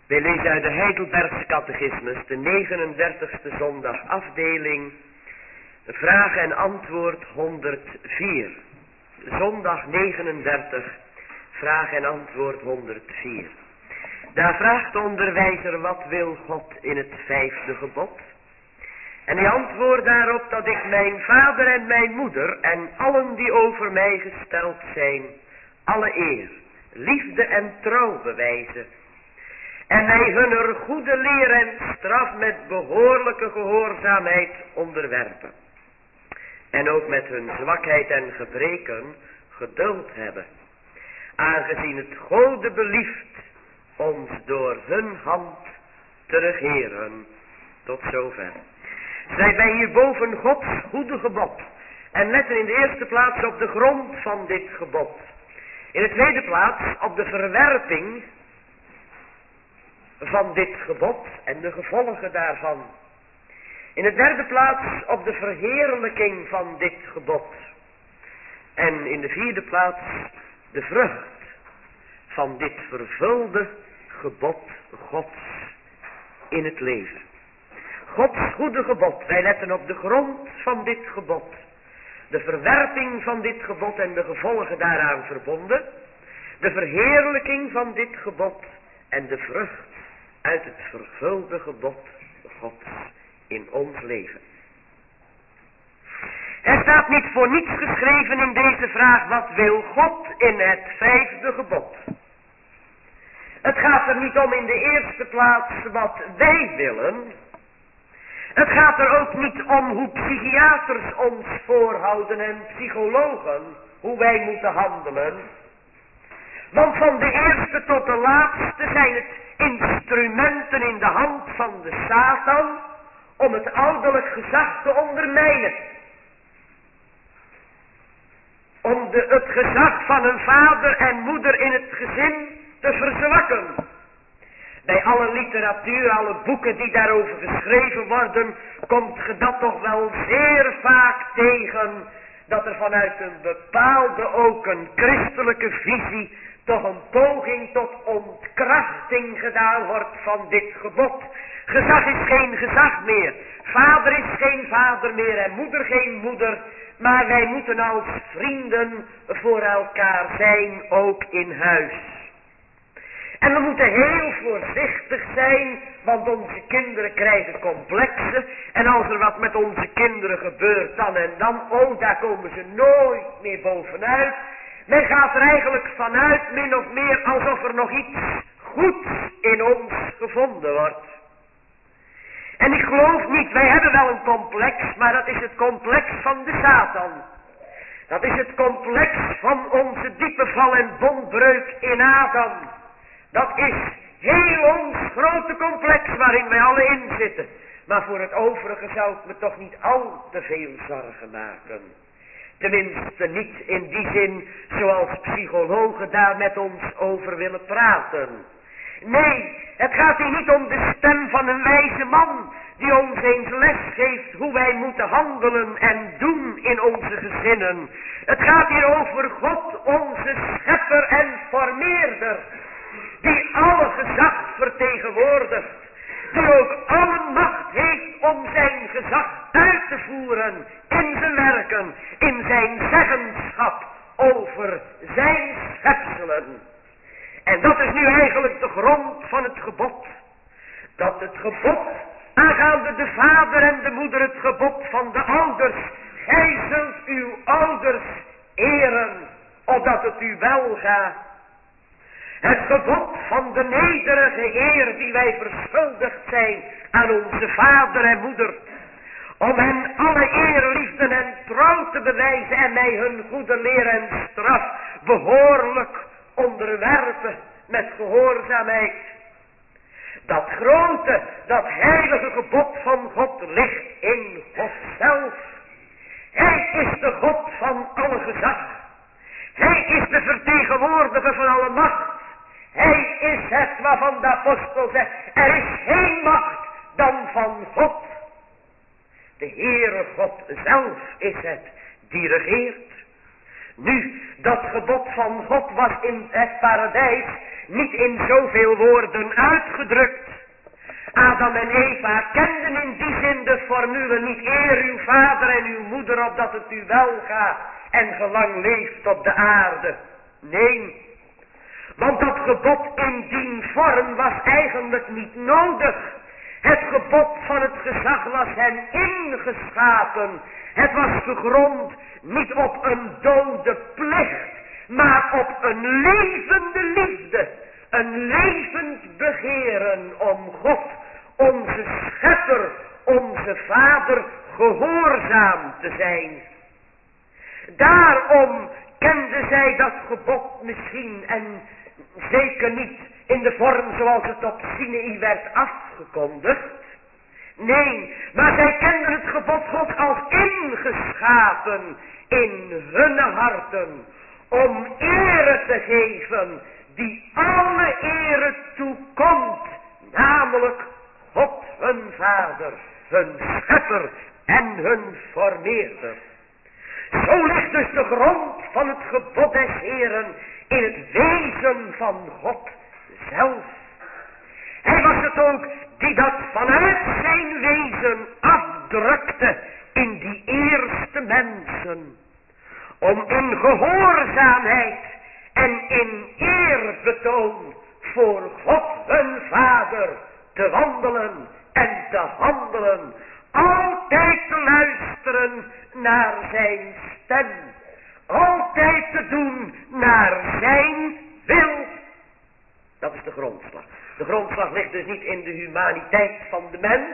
Wij lezen uit de Heidelbergse Catechismus, de 39ste zondag, afdeling, vraag en antwoord 104. Zondag 39, vraag en antwoord 104. Daar vraagt de onderwijzer, wat wil God in het 5e gebod? En hij antwoordt daarop dat ik mijn vader en mijn moeder en allen die over mij gesteld zijn, alle eer, liefde en trouw bewijzen. En mij hunner goede leer en straf met behoorlijke gehoorzaamheid onderwerpen. En ook met hun zwakheid en gebreken geduld hebben. Aangezien het Gode belieft ons door hun hand te regeren. Tot zover. Zij wij hierboven Gods goede gebod. En letten in de eerste plaats op de grond van dit gebod. In de tweede plaats op de verwerping van dit gebod en de gevolgen daarvan. In de derde plaats op de verheerlijking van dit gebod. En in de vierde plaats de vrucht van dit vervulde gebod Gods in het leven. Gods goede gebod, wij letten op de grond van dit gebod. De verwerping van dit gebod en de gevolgen daaraan verbonden. De verheerlijking van dit gebod en de vrucht uit het vervulde gebod Gods in ons leven. Er staat niet voor niets geschreven in deze vraag, wat wil God in het 5e gebod? Het gaat er niet om in de eerste plaats wat wij willen. Het gaat er ook niet om hoe psychiaters ons voorhouden en psychologen, hoe wij moeten handelen. Want van de eerste tot de laatste zijn het instrumenten in de hand van de Satan om het ouderlijk gezag te ondermijnen. Om het gezag van een vader en moeder in het gezin te verzwakken. Bij alle literatuur, alle boeken die daarover geschreven worden, komt ge dat toch wel zeer vaak tegen, dat er vanuit een bepaalde, ook een christelijke visie, toch een poging tot ontkrachting gedaan wordt van dit gebod. Gezag is geen gezag meer. Vader is geen vader meer en moeder geen moeder. Maar wij moeten als vrienden voor elkaar zijn, ook in huis. En we moeten heel voorzichtig zijn, want onze kinderen krijgen complexen. En als er wat met onze kinderen gebeurt dan en dan, oh, daar komen ze nooit meer bovenuit. Men gaat er eigenlijk vanuit, min of meer, alsof er nog iets goeds in ons gevonden wordt. En ik geloof niet, wij hebben wel een complex, maar dat is het complex van de Satan. Dat is het complex van onze diepe val en bondbreuk in Adam. Dat is heel ons grote complex waarin wij alle in zitten. Maar voor het overige zou ik me toch niet al te veel zorgen maken. Tenminste niet in die zin zoals psychologen daar met ons over willen praten. Nee, het gaat hier niet om de stem van een wijze man die ons eens les geeft hoe wij moeten handelen en doen in onze gezinnen. Het gaat hier over God, onze schepper en formeerder, die alle gezag vertegenwoordigt, die ook alle macht heeft om zijn gezag uit te voeren in zijn werken, in zijn zeggenschap over zijn schepselen. En dat is nu eigenlijk de grond van het gebod. Dat het gebod aangaande de vader en de moeder, het gebod van de ouders. Gij zult uw ouders eren, opdat het u wel gaat. Het gebod van de nederige eer die wij verschuldigd zijn aan onze vader en moeder. Om hen alle eer, liefde en trouw te bewijzen en mij hun goede leer en straf behoorlijk onderwerpen met gehoorzaamheid. Dat grote, dat heilige gebod van God ligt in God zelf. Hij is de God van alle gezag. Hij is de vertegenwoordiger van alle macht. Hij is het waarvan de apostel zegt, er is geen macht dan van God. De Heere God zelf is het die regeert. Nu, dat gebod van God was in het paradijs niet in zoveel woorden uitgedrukt. Adam en Eva kenden in die zin de formule niet: eer uw vader en uw moeder opdat het u wel gaat en gelang leeft op de aarde. Nee, want dat gebod in die vorm was eigenlijk niet nodig. Het gebod van het gezag was hen ingeschapen. Het was gegrond niet op een dode plicht, maar op een levende liefde. Een levend begeren om God, onze schepper, onze vader, gehoorzaam te zijn. Daarom kenden zij dat gebod misschien en zeker niet in de vorm zoals het op Sinaï werd afgekondigd. Nee, maar zij kenden het gebod God als ingeschapen in hun harten om ere te geven die alle ere toekomt, namelijk God hun Vader, hun Schepper en hun Formeerder. Zo ligt dus de grond van het gebod des Heeren in het wezen van God zelf. Hij was het ook die dat vanuit zijn wezen afdrukte in die eerste mensen. Om in gehoorzaamheid en in eerbetoon voor God hun Vader te wandelen en te handelen. Altijd te luisteren naar zijn stem. Altijd te doen naar zijn wil. Dat is de grondslag. De grondslag ligt dus niet in de humaniteit van de mens.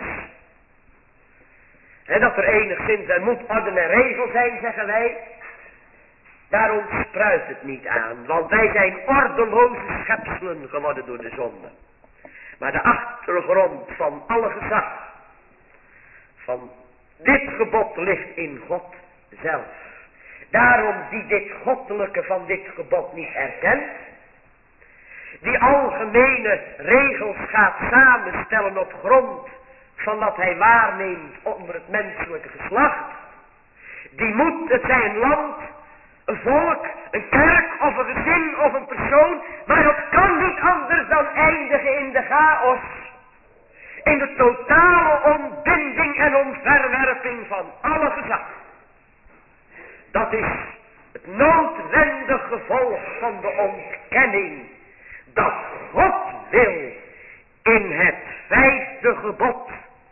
En dat er enigszins er moet orde en regel zijn, zeggen wij. Daar ontspruit het niet aan. Want wij zijn ordeloze schepselen geworden door de zonde. Maar de achtergrond van alle gezag van dit gebod ligt in God zelf. Daarom die dit goddelijke van dit gebod niet erkent, die algemene regels gaat samenstellen op grond van wat hij waarneemt onder het menselijke geslacht, die moet, het zij een land, een volk, een kerk of een gezin of een persoon, maar dat kan niet anders dan eindigen in de chaos. In de totale ontbinding en omverwerping van alle gezag. Dat is het noodwendig gevolg van de ontkenning dat God wil in het vijfde gebod.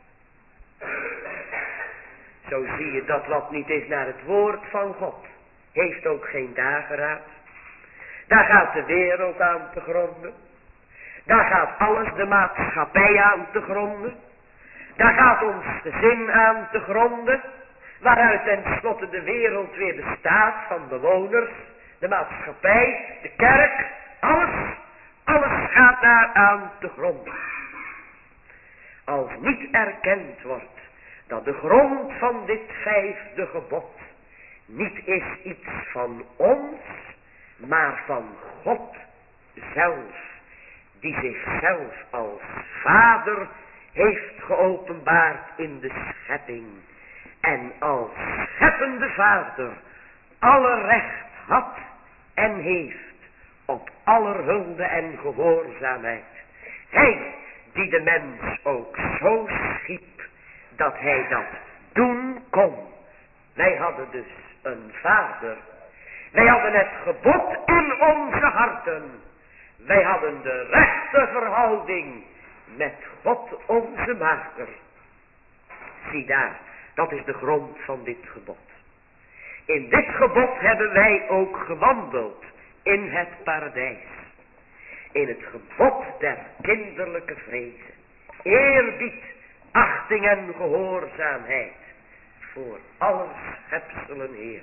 Zo zie je dat wat niet is naar het woord van God, heeft ook geen dageraad. Daar gaat de wereld aan te gronden. Daar gaat alles, de maatschappij aan te gronden. Daar gaat ons gezin aan te gronden. Waaruit tenslotte de wereld weer bestaat van bewoners. De maatschappij, de kerk, alles gaat daar aan te gronden. Als niet erkend wordt dat de grond van dit vijfde gebod niet is iets van ons, maar van God zelf, die zichzelf als Vader heeft geopenbaard in de schepping en als scheppende Vader alle recht had en heeft op aller hulde en gehoorzaamheid. Hij die de mens ook zo schiep dat hij dat doen kon. Wij hadden dus een Vader. Wij hadden het gebod in onze harten. Wij hadden de rechte verhouding met God onze Maker. Zie daar, dat is de grond van dit gebod. In dit gebod hebben wij ook gewandeld in het paradijs. In het gebod der kinderlijke vrezen. Eerbied, achting en gehoorzaamheid voor alle schepselen Heer.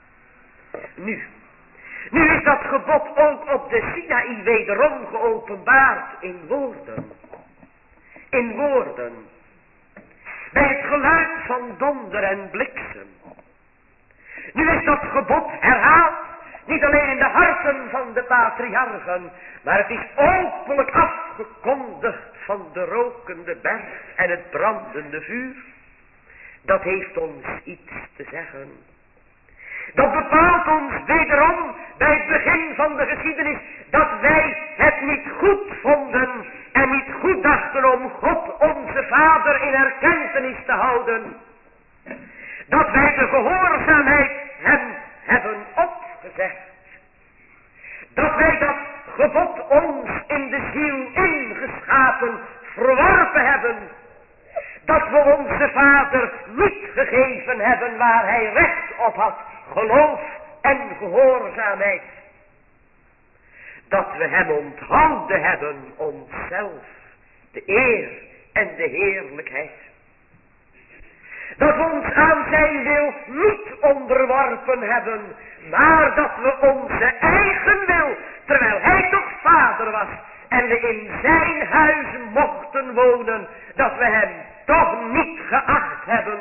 Nu is dat gebod ook op de Sinaï wederom geopenbaard in woorden. In woorden. Bij het geluid van donder en bliksem. Nu is dat gebod herhaald. Niet alleen in de harten van de patriarchen. Maar het is openlijk afgekondigd van de rokende berg en het brandende vuur. Dat heeft ons iets te zeggen. Dat bepaalt ons wederom bij het begin van de geschiedenis dat wij het niet goed vonden en niet goed dachten om God onze Vader in erkentenis te houden. Dat wij de gehoorzaamheid hem hebben opgezegd. Dat wij dat gebod ons in de ziel ingeschapen verworpen hebben. Dat we onze Vader niet gegeven hebben waar hij recht op had. Geloof en gehoorzaamheid. Dat we hem onthouden hebben onszelf. De eer en de heerlijkheid. Dat we ons aan zijn wil niet onderworpen hebben. Maar dat we onze eigen wil, terwijl hij toch vader was. En we in zijn huis mochten wonen. Dat we hem toch niet geacht hebben.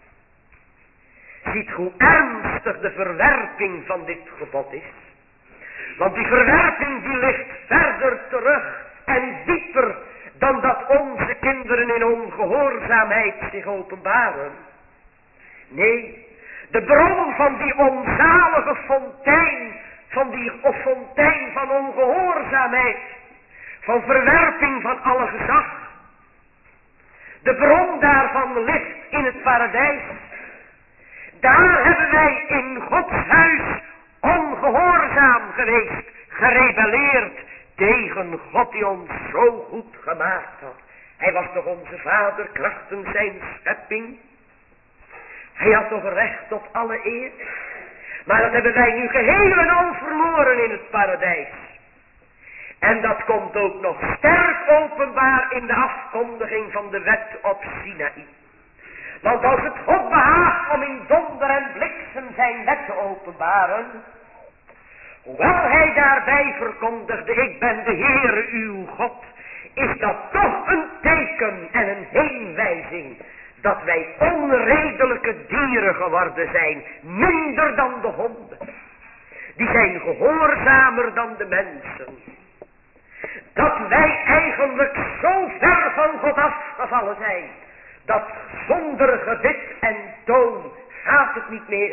Ziet hoe ernstig de verwerping van dit gebod is. Want die verwerping die ligt verder terug en dieper dan dat onze kinderen in ongehoorzaamheid zich openbaren. Nee, de bron van die onzalige fontein, fontein van ongehoorzaamheid, van verwerping van alle gezag. De bron daarvan ligt in het paradijs. Daar hebben wij in Gods huis ongehoorzaam geweest, gerebelleerd tegen God die ons zo goed gemaakt had. Hij was toch onze Vader krachtens zijn schepping. Hij had toch recht op alle eer. Maar dat hebben wij nu geheel en al verloren in het paradijs. En dat komt ook nog sterk openbaar in de afkondiging van de wet op Sinaï. Want als het God behaagt om in donder en bliksem zijn wet te openbaren, hoewel hij daarbij verkondigde, ik ben de Heere uw God, is dat toch een teken en een heenwijzing dat wij onredelijke dieren geworden zijn, minder dan de honden. Die zijn gehoorzamer dan de mensen. Dat wij eigenlijk zo ver van God afgevallen zijn, dat zonder gebed en toon gaat het niet meer.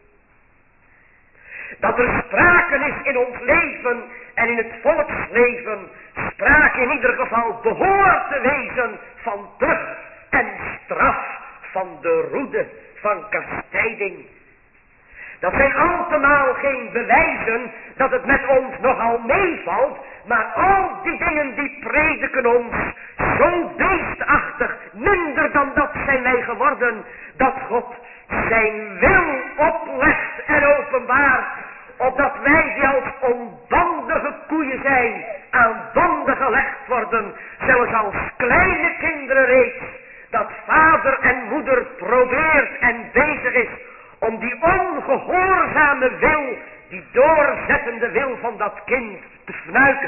Dat er sprake is in ons leven en in het volksleven, sprake in ieder geval behoort te wezen van tucht en straf, van de roede, van kastijding. Dat zijn altemaal geen bewijzen dat het met ons nogal meevalt, maar al die dingen die prediken ons zo beestachtig, minder dan dat zijn wij geworden, dat God zijn wil oplegt en openbaart, opdat wij die als onbandige koeien zijn, aan banden gelegd worden, zelfs als kleine kinderen reeds, dat vader en moeder probeert en bezig is om die ongehoorzame wil, die doorzettende wil van dat kind te fnuiken.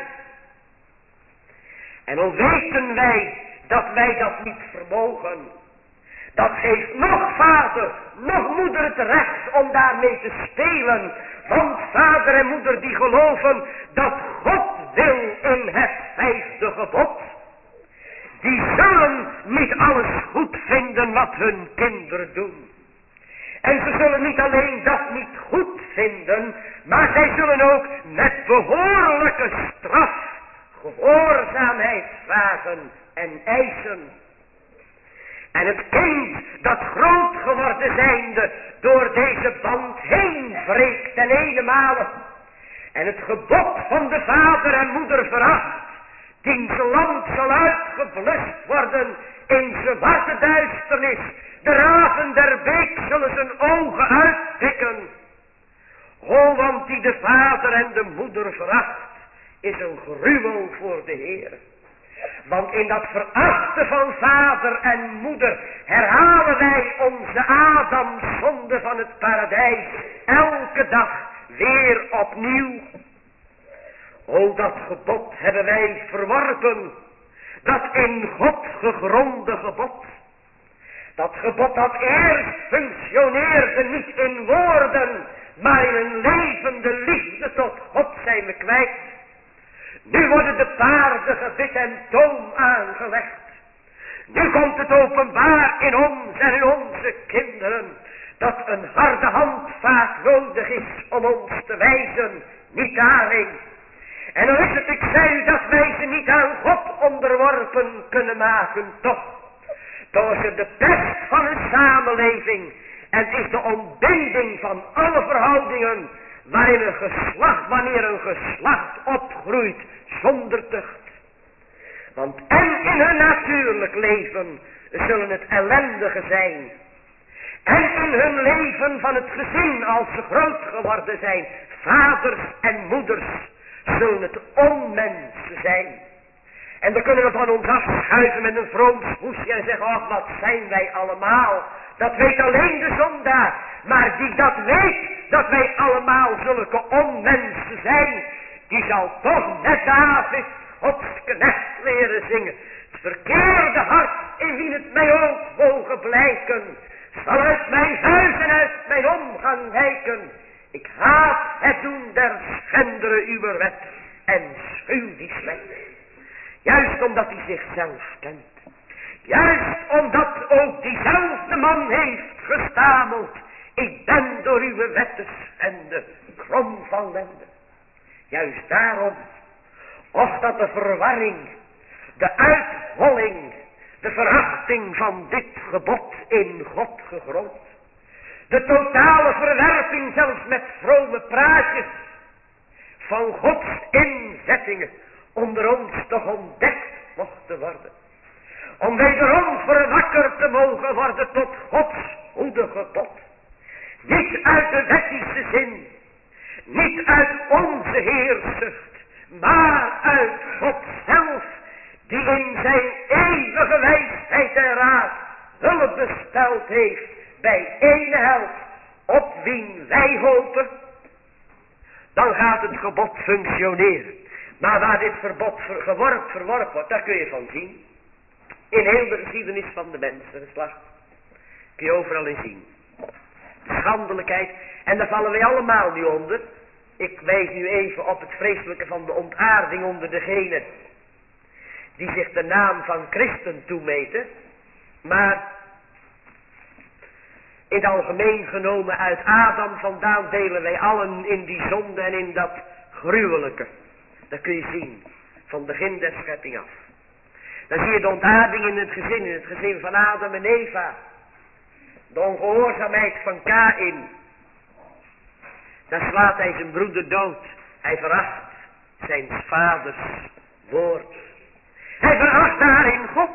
En al weten wij dat niet vermogen, dat geeft nog vader, nog moeder het recht om daarmee te spelen. Want vader en moeder die geloven dat God wil in het 5e gebod. Die zullen niet alles goed vinden wat hun kinderen doen. En ze zullen niet alleen dat niet goed vinden, maar zij zullen ook met behoorlijke straf gehoorzaamheid vragen en eisen. En het kind dat groot geworden zijnde door deze band heen wreekt ten eenenmale en het gebod van de vader en moeder veracht, diens land zal uitgeblust worden in zwarte duisternis. De raven der beek zullen zijn ogen uitpikken. O, want die de vader en de moeder veracht, is een gruwel voor de Heer. Want in dat verachten van vader en moeder herhalen wij onze Adamszonde van het paradijs elke dag weer opnieuw. O, dat gebod hebben wij verworpen, dat in God gegronde gebod. Dat gebod dat eerst functioneerde niet in woorden, maar in een levende liefde tot God zijn we kwijt. Nu worden de paarden gebit en toon aangelegd. Nu komt het openbaar in ons en in onze kinderen, dat een harde hand vaak nodig is om ons te wijzen, niet alleen. En dan is het, ik zei u, dat wij ze niet aan God onderworpen kunnen maken, toch. Toch is er de pest van een samenleving en het is de ontbinding van alle verhoudingen waarin wanneer een geslacht opgroeit zonder tucht. Want en in hun natuurlijk leven zullen het ellendigen zijn. En in hun leven van het gezin, als ze groot geworden zijn, vaders en moeders, zullen het onmensen zijn. En dan kunnen we van ons afschuiven met een vroom smoesje en zeggen, ach, wat zijn wij allemaal. Dat weet alleen de zondaar. Maar die dat weet, dat wij allemaal zulke onmensen zijn, die zal toch met David Gods knecht leren zingen. Het verkeerde hart, in wie het mij ook mogen blijken, zal uit mijn huis en uit mijn omgang wijken. Ik haat het doen der schenderen uw wet en schuw die slechte. Juist omdat hij zichzelf kent. Juist omdat ook diezelfde man heeft gestameld. Ik ben door uw wet te schenden, krom van lende. Juist daarom, of dat de verwarring, de uitholling, de verachting van dit gebod in God gegrond, de totale verwerping zelfs met vrome praatjes van Gods inzettingen onder ons toch ontdekt mochten worden. Om wederom verwakkerd te mogen worden tot Gods goede gebod. Niet uit de wettische zin, niet uit onze heerzucht, maar uit God zelf, die in zijn eeuwige wijsheid en raad hulp besteld heeft bij ene held, op wien wij hopen. Dan gaat het gebod functioneren. Maar waar dit verbod verworpen wordt, daar kun je van zien. In heel de geschiedenis van de mensengeslacht. Kun je overal in zien. Schandelijkheid. En daar vallen wij allemaal nu onder. Ik wijs nu even op het vreselijke van de ontaarding onder degenen die zich de naam van christen toemeten. Maar in het algemeen genomen uit Adam vandaan delen wij allen in die zonde en in dat gruwelijke. Dat kun je zien. Van begin der schepping af. Dan zie je de ontaarding in het gezin van Adam en Eva. De ongehoorzaamheid van Kaïn. Dan slaat hij zijn broeder dood. Hij veracht zijn vaders woord. Hij veracht daarin God.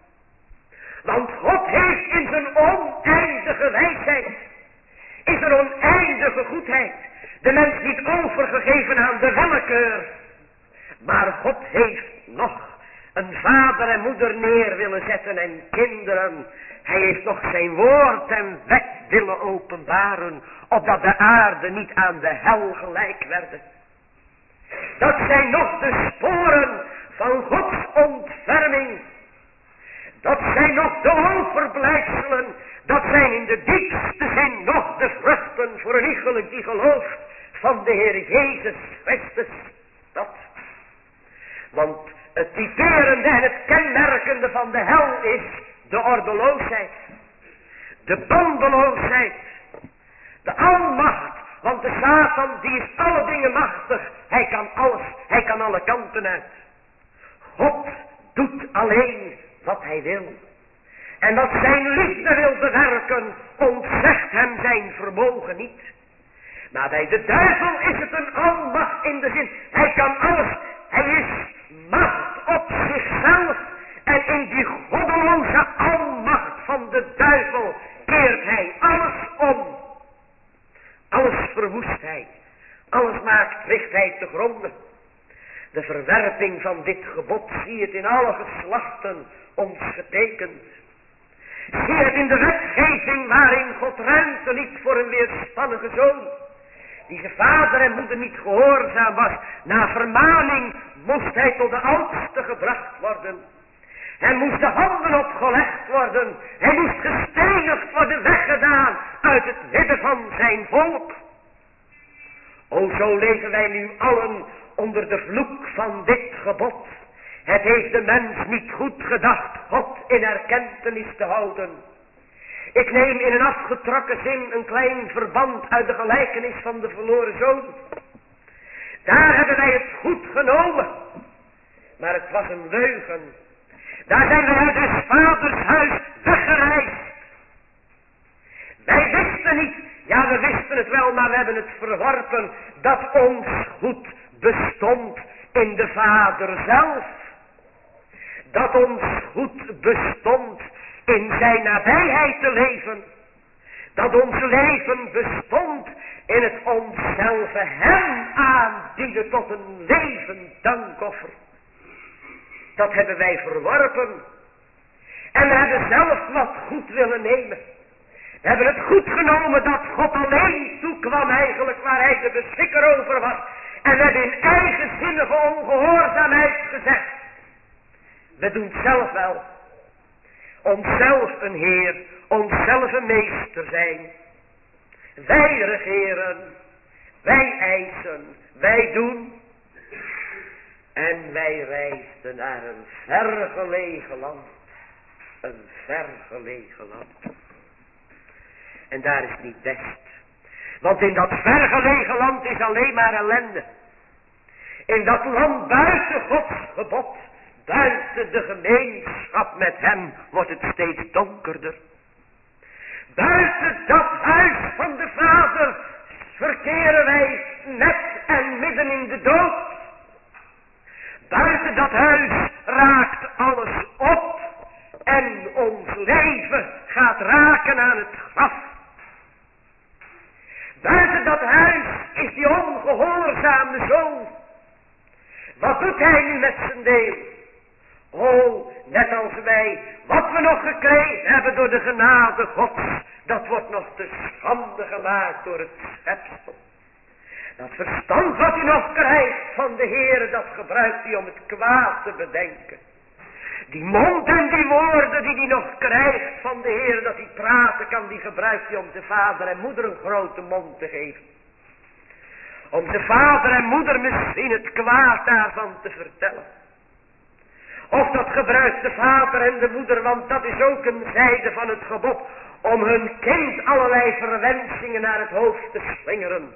Want God heeft in zijn oneindige wijsheid, in zijn oneindige goedheid, de mens niet overgegeven aan de willekeur. Maar God heeft nog een vader en moeder neer willen zetten en kinderen. Hij heeft nog zijn woord en wet willen openbaren, opdat de aarde niet aan de hel gelijk werd. Dat zijn nog de sporen van Gods ontferming. Dat zijn nog de overblijfselen. Dat zijn in de diepste zin nog de vruchten voor een iegelijk die gelooft van de Heer Jezus Christus. Dat. Want het typerende en het kenmerkende van de hel is de ordeloosheid. De bandeloosheid. De almacht. Want de Satan die is alle dingen machtig. Hij kan alles. Hij kan alle kanten uit. God doet alleen wat hij wil. En dat zijn liefde wil bewerken, ontzegt hem zijn vermogen niet. Maar bij de duivel is het een almacht in de zin. Hij kan alles. Hij is macht op zichzelf. En in die goddeloze almacht van de duivel keert hij alles om. Alles verwoest hij. Alles maakt, richt hij te gronden. De verwerping van dit gebod, zie het in alle geslachten ons getekend. Zie het in de wetgeving waarin God ruimte liet voor een weerspannige zoon. Die zijn vader en moeder niet gehoorzaam was. Na vermaning moest hij tot de oudste gebracht worden. Hij moest de handen opgelegd worden. Hij moest gestenigd worden, weggedaan uit het midden van zijn volk. O, zo leven wij nu allen onder de vloek van dit gebod. Het heeft de mens niet goed gedacht God in erkentenis te houden. Ik neem in een afgetrokken zin een klein verband uit de gelijkenis van de verloren zoon. Daar hebben wij het goed genomen. Maar het was een leugen. Daar zijn wij uit des vaders huis weggereisd. Wij wisten niet, ja we wisten het wel, maar we hebben het verworpen, dat ons goed bestond in de Vader zelf. Dat ons goed bestond in zijn nabijheid te leven. Dat ons leven bestond in het onszelf hem aanbieden tot een levend dankoffer. Dat hebben wij verworpen. En we hebben zelf wat goed willen nemen. We hebben het goed genomen dat God alleen toekwam eigenlijk waar hij de beschikker over was. En we hebben in eigenzinnige ongehoorzaamheid gezegd. We doen het zelf wel. Onszelf een Heer, onszelf een meester zijn. Wij regeren, wij eisen, wij doen. En wij reisden naar een vergelegen land. Een vergelegen land. En daar is niet best. Want in dat vergelegen land is alleen maar ellende. In dat land buiten Gods gebod, buiten de gemeenschap met hem, wordt het steeds donkerder. Buiten dat huis van de Vader verkeren wij net en midden in de dood. Buiten dat huis raakt alles op en ons leven gaat raken aan het graf. Buiten dat huis is die ongehoorzame zoon. Wat doet hij nu met zijn deel? Oh, net als wij, wat we nog gekregen hebben door de genade Gods, dat wordt nog te schande gemaakt door het schepsel. Dat verstand wat hij nog krijgt van de Heere, dat gebruikt hij om het kwaad te bedenken. Die mond en die woorden die hij nog krijgt van de Heere, dat hij praten kan, die gebruikt hij om zijn vader en moeder een grote mond te geven. Om zijn vader en moeder misschien het kwaad daarvan te vertellen. Of dat gebruikt de vader en de moeder, want dat is ook een zijde van het gebod, om hun kind allerlei verwensingen naar het hoofd te slingeren.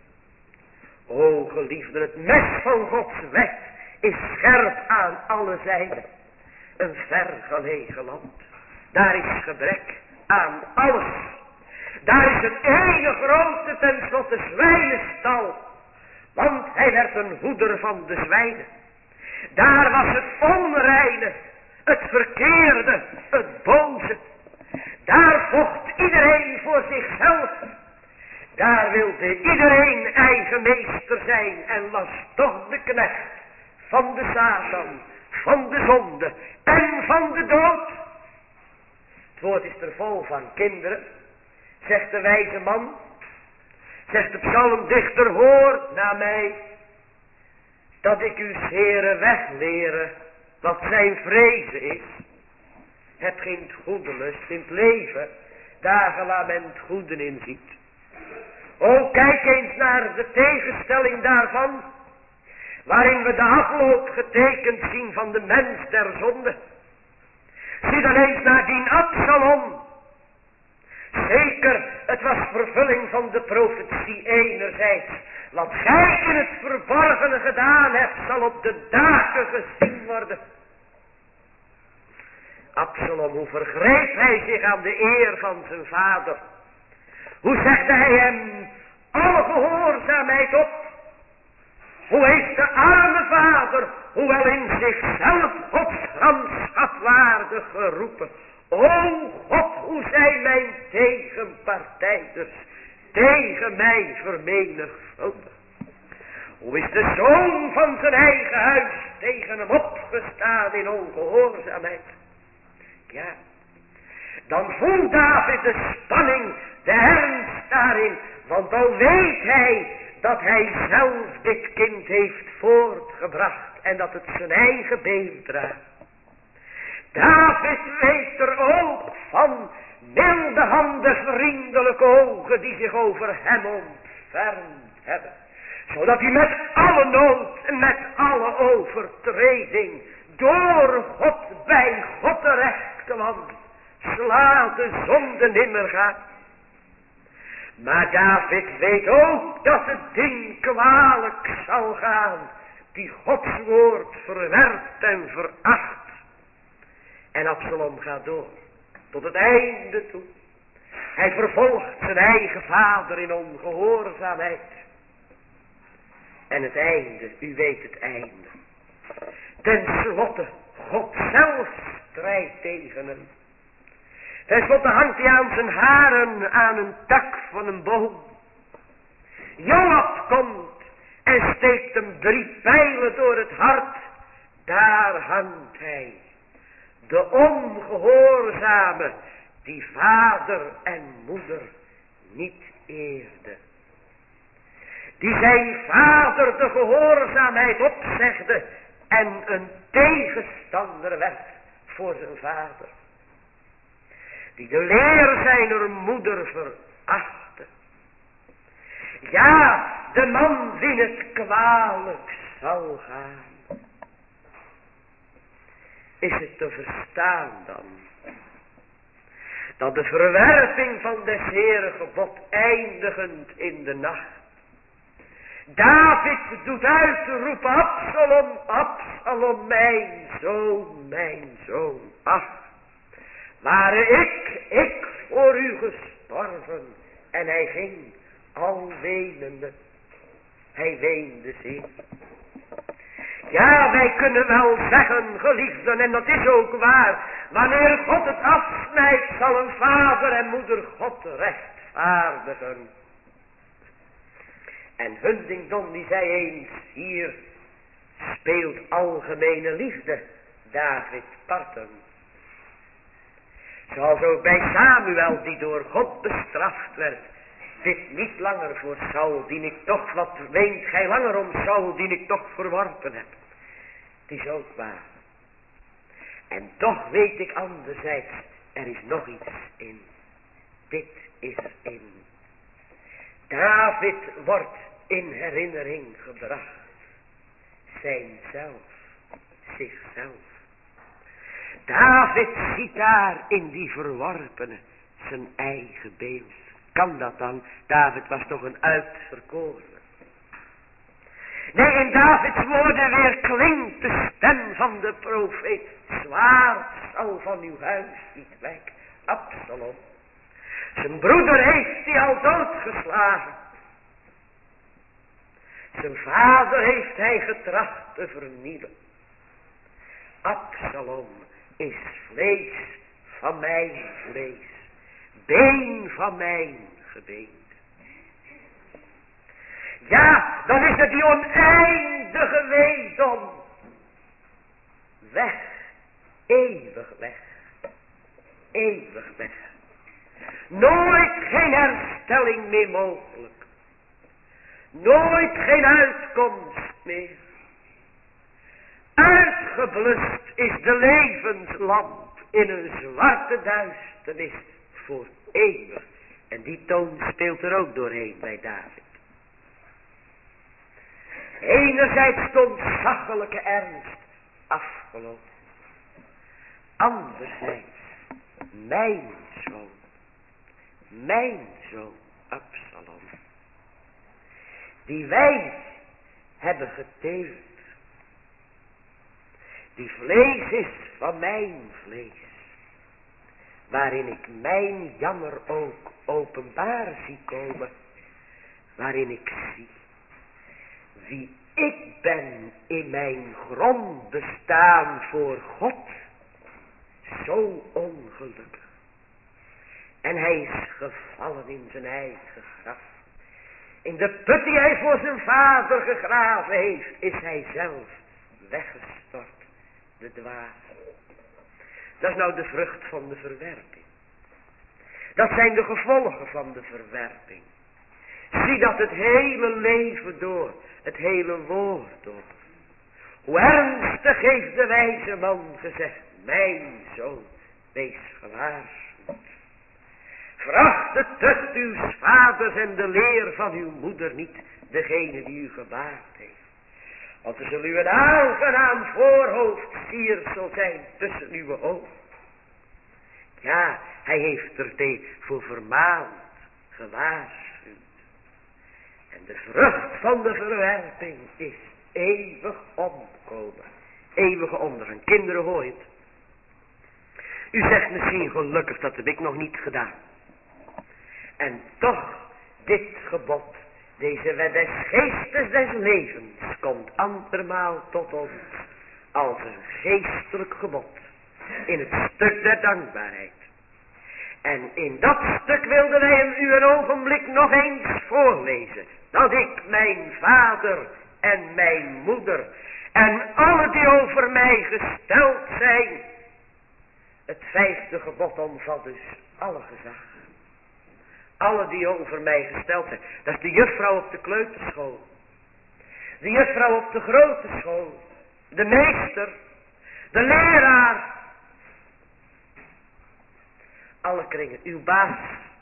O geliefden, het mes van Gods wet is scherp aan alle zijden. Een vergelegen land. Daar is gebrek aan alles. Daar is het ene grote tenslotte zwijnenstal. Want hij werd een hoeder van de zwijnen. Daar was het onreine, het verkeerde, het boze. Daar vocht iedereen voor zichzelf. Daar wilde iedereen eigen meester zijn en was toch de knecht van de Satan, van de zonde en van de dood. Het woord is er vol van, kinderen, zegt de wijze man, zegt de psalmdichter, hoor naar mij, dat ik u Heere wegleren wat zijn vrezen is. Heb geen goede lust in het leven, daar waar men het goede in ziet. O, kijk eens naar de tegenstelling daarvan, waarin we de afloop getekend zien van de mens der zonde. Zie dan eens naar die Absalom. Zeker, het was vervulling van de profetie enerzijds. Wat gij in het verborgene gedaan hebt, zal op de daken gezien worden. Absalom, hoe vergreep hij zich aan de eer van zijn vader? Hoe zegde hij hem alle gehoorzaamheid op? Hoe heeft de arme vader, hoewel in zichzelf Gods gramschap waardig geroepen. O God, hoe zijn mijn tegenpartijders tegen mij vermenigvuldigd. Hoe is de zoon van zijn eigen huis tegen hem opgestaan in ongehoorzaamheid. Ja, dan voelt David de spanning, de ernst daarin. Want al weet hij dat hij zelf dit kind heeft voortgebracht en dat het zijn eigen been draagt. David weet er ook van milde handen, vriendelijke ogen die zich over hem ontfermd hebben. Zodat hij met alle nood en met alle overtreding door God bij God terecht kwam. sla de zonde nimmer gaat. Maar David weet ook dat het ding kwalijk zal gaan, die Gods woord verwerpt en veracht. En Absalom gaat door, tot het einde toe. Hij vervolgt zijn eigen vader in ongehoorzaamheid. En het einde, u weet het einde. Ten slotte, God zelf strijdt tegen hem. Ten slotte hangt hij aan zijn haren aan een tak van een boom. Joab komt en steekt hem 3 pijlen door het hart. Daar hangt hij. De ongehoorzame die vader en moeder niet eerde. Die zijn vader de gehoorzaamheid opzegde en een tegenstander werd voor zijn vader. Die de leer zijner moeder verachtte. Ja, de man wien het kwalijk zal gaan. Is het te verstaan dan, dat de verwerping van des Heeren gebod eindigend in de nacht, David doet uitroepen, Absalom, Absalom, mijn zoon, ach, ware ik voor u gestorven. En hij ging al wenende, hij weende zeer. Ja, wij kunnen wel zeggen, geliefden, en dat is ook waar, wanneer God het afsnijdt, zal een vader en moeder God rechtvaardigen. En Huntington die zei eens, hier speelt algemene liefde David parten. Zoals ook bij Samuel die door God bestraft werd. Dit niet langer voor Saul, dien ik toch, wat weent gij langer om Saul, dien ik toch verworpen heb. Het is ook waar. En toch weet ik anderzijds, er is nog iets in. Dit is in. David wordt in herinnering gebracht. Zichzelf. David ziet daar in die verworpene zijn eigen beeld. Kan dat dan? David was toch een uitverkorene. Nee, in Davids woorden weer klinkt de stem van de profeet. Zwaard zal van uw huis niet wijken. Absalom. Zijn broeder heeft hij al doodgeslagen. Zijn vader heeft hij getracht te vernielen. Absalom is vlees van mijn vlees. Been van mijn gebeente. Ja, dan is het die oneindige weedom. Weg. Eeuwig weg. Eeuwig weg. Nooit geen herstelling meer mogelijk. Nooit geen uitkomst meer. Uitgeblust is de levenslamp in een zwarte duisternis voor eeuwig. En die toon speelt er ook doorheen bij David. Enerzijds de ontzaglijke ernst afgelopen. Anderzijds mijn zoon Absalom, die wij hebben geteeld, die vlees is van mijn vlees, waarin ik mijn jammer ook openbaar zie komen, waarin ik zie wie ik ben in mijn grond bestaan voor God, zo ongelukkig. En hij is gevallen in zijn eigen graf. In de put die hij voor zijn vader gegraven heeft, is hij zelf weggestort, de dwaas. Dat is nou de vrucht van de verwerping. Dat zijn de gevolgen van de verwerping. Zie dat het hele leven door, het hele woord door. Hoe ernstig heeft de wijze man gezegd, mijn zoon, wees gewaarschuwd. Veracht de tucht uws vaders en de leer van uw moeder niet, degene die u gebaard heeft. Want er zal u een aangenaam voorhoofd siersel zijn tussen uw ogen. Ja, hij heeft er voor vermaand, gewaarschuwd. En de vrucht van de verwerping is eeuwig omkomen. Eeuwige ondergang. Kinderen, hoor je het? U zegt misschien gelukkig, dat heb ik nog niet gedaan. En toch, dit gebod, deze wet des geestes des levens, komt andermaal tot ons als een geestelijk gebod. In het stuk der dankbaarheid. En in dat stuk wilden wij hem u een ogenblik nog eens voorlezen. Dat ik mijn vader en mijn moeder en alle die over mij gesteld zijn. Het 5e gebod omvat dus alle gezag. Alle die over mij gesteld zijn. Dat is de juffrouw op de kleuterschool. De juffrouw op de grote school. De meester. De leraar. Alle kringen. Uw baas.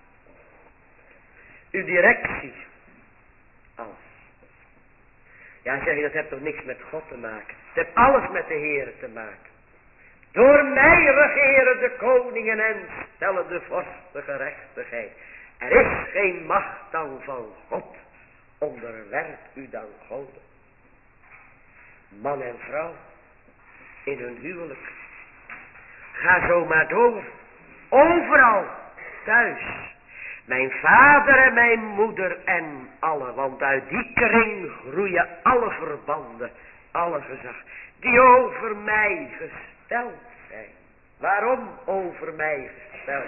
Uw directie. Alles. Ja, zeg je, dat heeft toch niks met God te maken. Het heeft alles met de Heer te maken. Door mij regeren de koningen en stellen de vorsten gerechtigheid. Er is geen macht dan van God. Onderwerp u dan God. Man en vrouw. In hun huwelijk. Ga zo maar door. Overal. Thuis. Mijn vader en mijn moeder en alle. Want uit die kring groeien alle verbanden. Alle gezag. Die over mij gesteld zijn. Waarom over mij gesteld?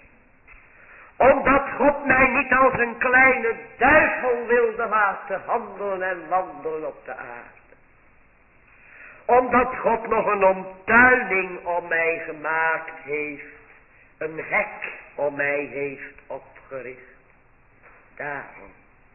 Omdat God mij niet als een kleine duivel wilde laten handelen en wandelen op de aarde. Omdat God nog een omtuining om mij gemaakt heeft. Een hek om mij heeft opgericht. Daarom.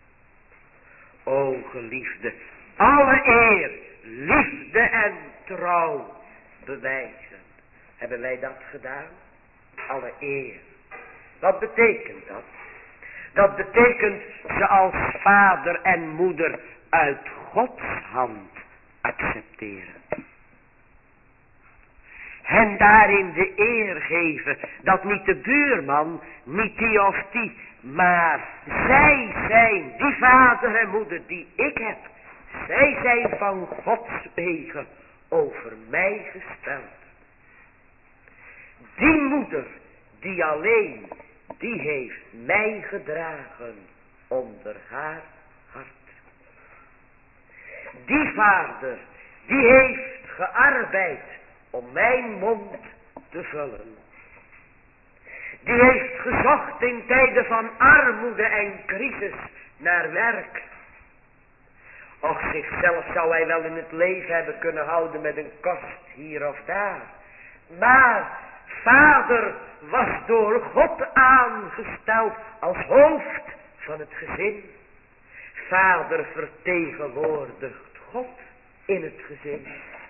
O geliefde, alle eer, liefde en trouw bewijzen. Hebben wij dat gedaan? Alle eer. Wat betekent dat? Dat betekent ze als vader en moeder uit Gods hand accepteren. Hen daarin de eer geven dat niet de buurman, niet die of die, maar zij zijn, die vader en moeder die ik heb. Zij zijn van Gods wegen over mij gesteld. Die moeder, die alleen, die heeft mij gedragen onder haar hart. Die vader, die heeft gearbeid om mijn mond te vullen. Die heeft gezocht in tijden van armoede en crisis naar werk. Och, zichzelf zou hij wel in het leven hebben kunnen houden met een kost hier of daar. Maar vader was door God aangesteld als hoofd van het gezin. Vader vertegenwoordigt God in het gezin.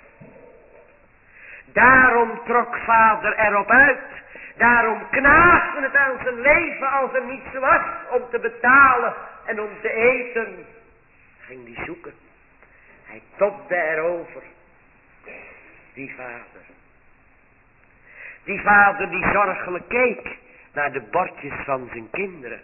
Daarom trok vader erop uit. Daarom knaagde het aan zijn leven als er niets was om te betalen en om te eten. Ging die zoeken. Hij tobde erover. Die vader. Die vader die zorgelijk keek naar de bordjes van zijn kinderen.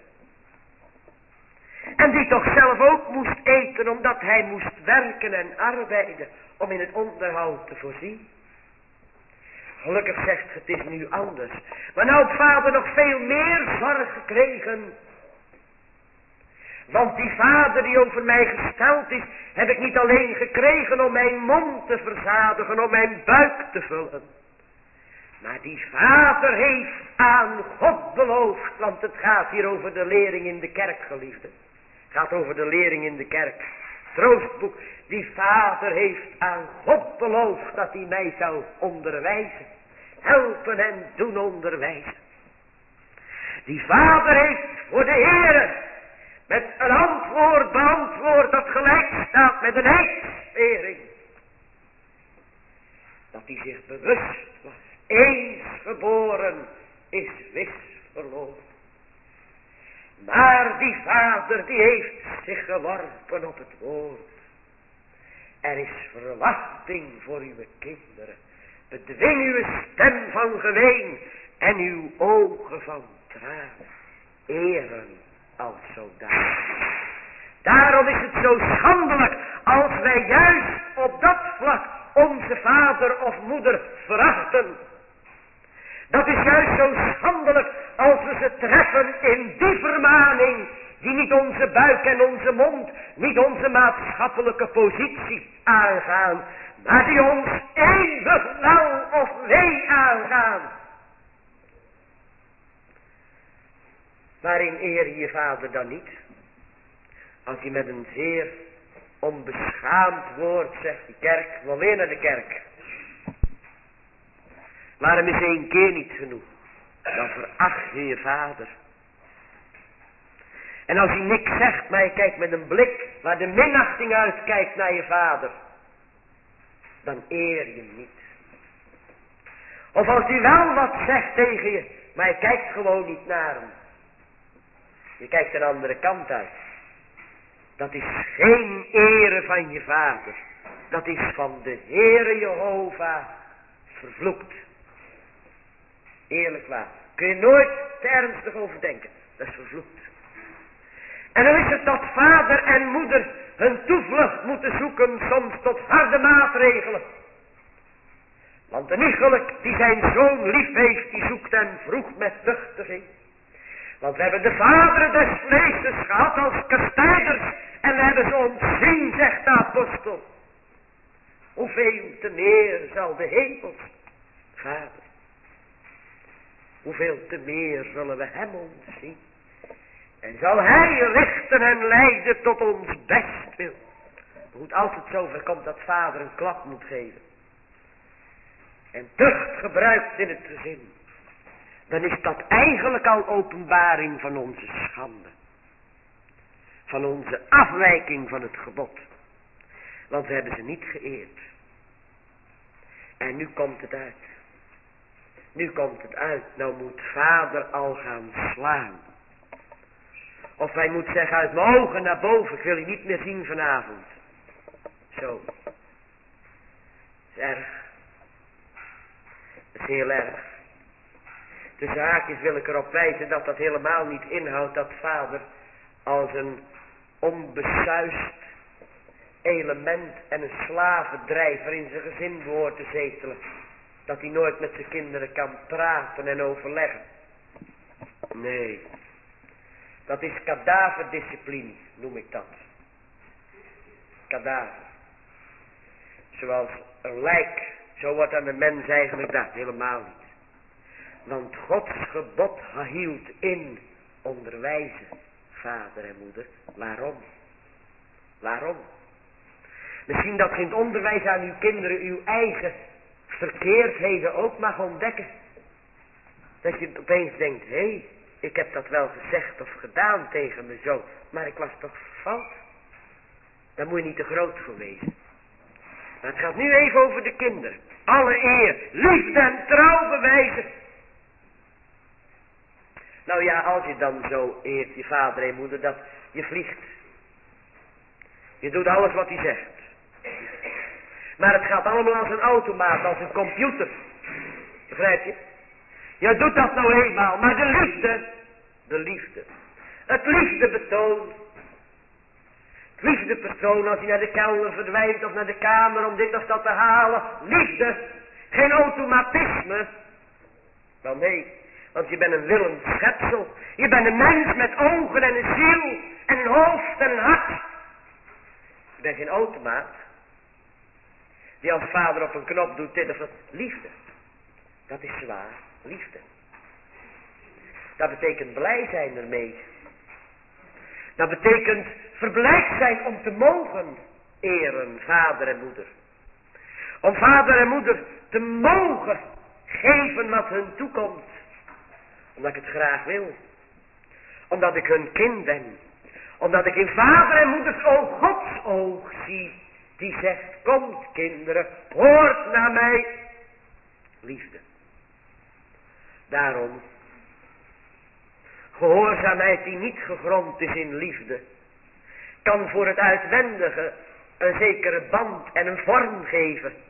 En die toch zelf ook moest eten omdat hij moest werken en arbeiden om in het onderhoud te voorzien. Gelukkig zegt het is nu anders. Maar nou heeft vader nog veel meer zorg gekregen. Want die vader die over mij gesteld is, heb ik niet alleen gekregen om mijn mond te verzadigen, om mijn buik te vullen. Maar die vader heeft aan God beloofd, want het gaat hier over de lering in de kerk, geliefde. Het gaat over de lering in de kerk. Troostboek. Die vader heeft aan God beloofd dat hij mij zou onderwijzen. Helpen en doen onderwijzen. Die vader heeft voor de Heere met een antwoord beantwoord dat gelijk staat met een eedswering. Dat hij zich bewust was. Eens geboren is wis verloren. Maar die vader die heeft zich geworpen op het woord. Er is verwachting voor uw kinderen. Bedwing uw stem van geween en uw ogen van tranen eren als zodanig. Daarom is het zo schandelijk als wij juist op dat vlak onze vader of moeder verachten. Dat is juist zo schandelijk als we ze treffen in die vermaning die niet onze buik en onze mond, niet onze maatschappelijke positie aangaan, maar die ons eeuwig wel of wee aangaan. Waarin eer je je vader dan niet? Als hij met een zeer onbeschaamd woord zegt, die kerk, wil weer naar de kerk. Waarom is 1 keer niet genoeg? Dan veracht je je vader. En als hij niks zegt, maar je kijkt met een blik waar de minachting uitkijkt naar je vader, dan eer je hem niet. Of als hij wel wat zegt tegen je, maar je kijkt gewoon niet naar hem. Je kijkt een andere kant uit. Dat is geen ere van je vader. Dat is van de Heere Jehovah vervloekt. Eerlijk waar. Kun je nooit te ernstig over denken. Dat is vervloekt. En dan is het dat vader en moeder hun toevlucht moeten zoeken soms tot harde maatregelen. Want een iegelijk die zijn zoon lief heeft, die zoekt hem vroeg met tuchtiging. Want we hebben de vaderen des vleesjes gehad als kastijders en we hebben ze ontzien, zegt de apostel. Hoeveel te meer zal de hemels, vader, hoeveel te meer zullen we hem ontzien. En zal hij richten en leiden tot ons bestwil. Hoe het altijd zover komt dat vader een klap moet geven. En tucht gebruikt in het gezin. Dan is dat eigenlijk al openbaring van onze schande. Van onze afwijking van het gebod. Want we hebben ze niet geëerd. En nu komt het uit. Nu komt het uit. Nou moet vader al gaan slaan. Of hij moet zeggen uit mijn ogen naar boven. Ik wil je niet meer zien vanavond. Zo. Dat is erg. Dat is heel erg. Tussen haakjes wil ik erop wijzen dat dat helemaal niet inhoudt dat vader als een onbesuist element en een slavendrijver in zijn gezin behoort te zetelen. Dat hij nooit met zijn kinderen kan praten en overleggen. Nee. Dat is kadaverdiscipline, noem ik dat. Kadaver. Zoals een lijk, zo wordt aan de mens eigenlijk dat, helemaal niet. Want Gods gebod hield in onderwijzen, vader en moeder. Waarom? Waarom? Misschien dat je in het onderwijs aan uw kinderen uw eigen verkeerdheden ook mag ontdekken. Dat je opeens denkt, hé, ik heb dat wel gezegd of gedaan tegen mijn zoon, maar ik was toch fout. Daar moet je niet te groot voor wezen. Maar het gaat nu even over de kinderen. Alle eer, liefde en trouw bewijzen. Nou ja, als je dan zo eert je vader en moeder, dat je vliegt. Je doet alles wat hij zegt. Maar het gaat allemaal als een automaat, als een computer. Begrijp je? Je doet dat nou eenmaal, maar de liefde. Het liefdebetoon. Het liefdebetoon als hij naar de kelder verdwijnt of naar de kamer om dit of dat te halen. Liefde. Geen automatisme. Wel nee. Want je bent een willend schepsel. Je bent een mens met ogen en een ziel en een hoofd en een hart. Je bent geen automaat. Die als vader op een knop doet dit of dat. Liefde. Dat is zwaar. Liefde. Dat betekent blij zijn ermee. Dat betekent verblijd zijn om te mogen eren vader en moeder. Om vader en moeder te mogen geven wat hun toekomt. Omdat ik het graag wil. Omdat ik hun kind ben. Omdat ik in vader en moeders oog Gods oog zie. Die zegt, komt kinderen, hoort naar mij. Liefde. Daarom, gehoorzaamheid die niet gegrond is in liefde, kan voor het uitwendige een zekere band en een vorm geven.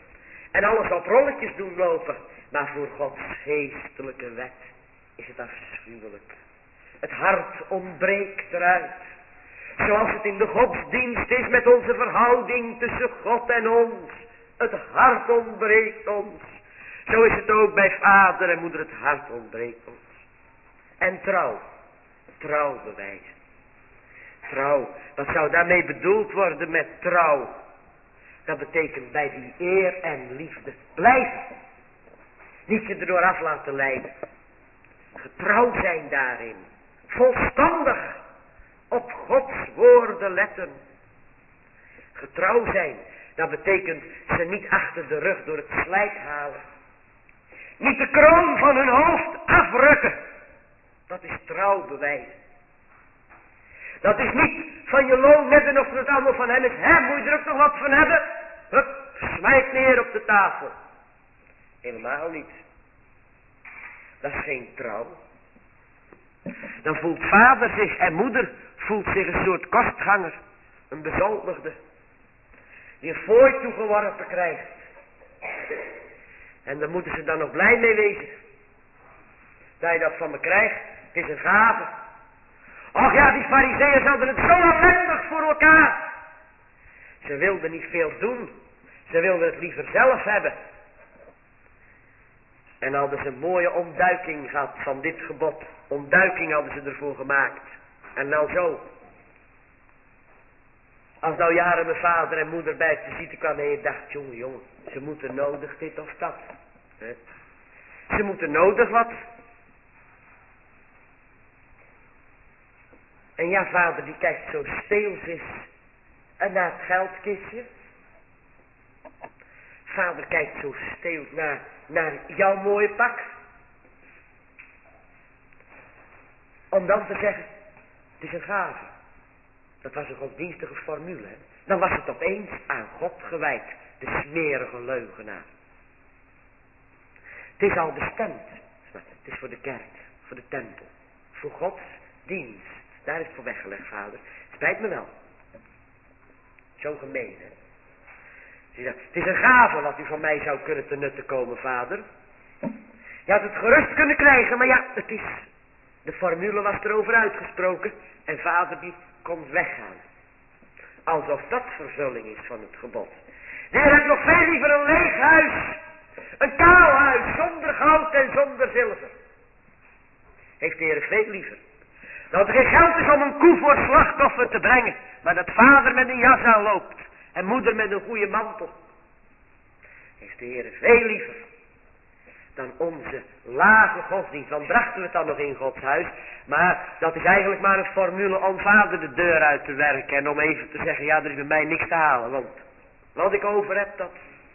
En alles op rolletjes doen lopen. Maar voor Gods geestelijke wet is het afschuwelijk. Het hart ontbreekt eruit. Zoals het in de godsdienst is met onze verhouding tussen God en ons. Het hart ontbreekt ons. Zo is het ook bij vader en moeder, het hart ontbreekt ons. En trouw. Trouw bewijzen. Trouw. Wat zou daarmee bedoeld worden met trouw? Dat betekent bij die eer en liefde blijven. Niet je erdoor af laten leiden. Getrouw zijn daarin. Volstandig op Gods woorden letten. Getrouw zijn. Dat betekent ze niet achter de rug door het slijk halen. Niet de kroon van hun hoofd afrukken. Dat is trouw bewijzen. Dat is niet van je loon netten of het allemaal van hem is. Hè, moet je er ook nog wat van hebben? Hup, smijt neer op de tafel. Helemaal niet. Dat is geen trouw. Dan voelt vader zich en moeder voelt zich een soort kostganger. Een bezoldigde. Die een fooi toegeworpen krijgt. En daar moeten ze dan nog blij mee wezen. Dat je dat van me krijgt. Het is een gave. Och ja, die farizeeën hadden het zo ellendig voor elkaar. Ze wilden niet veel doen. Ze wilden het liever zelf hebben. En hadden ze een mooie ontduiking gehad van dit gebod. Ontduiking hadden ze ervoor gemaakt. En nou zo. Als nou jaren mijn vader en moeder bij het visite kwamen en je dacht, jongen, ze moeten nodig dit of dat. Hè? Ze moeten nodig wat. En ja, vader die kijkt zo steeltjes naar het geldkistje. Vader kijkt zo steel naar jouw mooie pak. Om dan te zeggen, het is een gave. Dat was een godsdienstige formule. Hè? Dan was het opeens aan God gewijd. De smerige leugenaar. Het is al bestemd. Het is voor de kerk. Voor de tempel. Voor Gods dienst. Daar is het voor weggelegd, vader. Spijt me wel. Zo gemeen, hè. Het is een gave wat u van mij zou kunnen te nutte komen, vader. Je had het gerust kunnen krijgen, maar ja, het is... De formule was erover uitgesproken. En vader die komt weggaan. Alsof dat vervulling is van het gebod. De Heer heeft nog veel liever een leeg huis. Een kaal huis, zonder goud en zonder zilver. Heeft de Heer veel liever. Dat er geen geld is om een koe voor slachtoffer te brengen. Maar dat vader met een jas aan loopt. En moeder met een goede mantel. Heeft de Heer veel liever. Dan onze lage godsdienst. Dan brachten we het dan nog in Gods huis. Maar dat is eigenlijk maar een formule om vader de deur uit te werken. En om even te zeggen, ja, er is bij mij niks te halen. Want wat ik over heb, dat...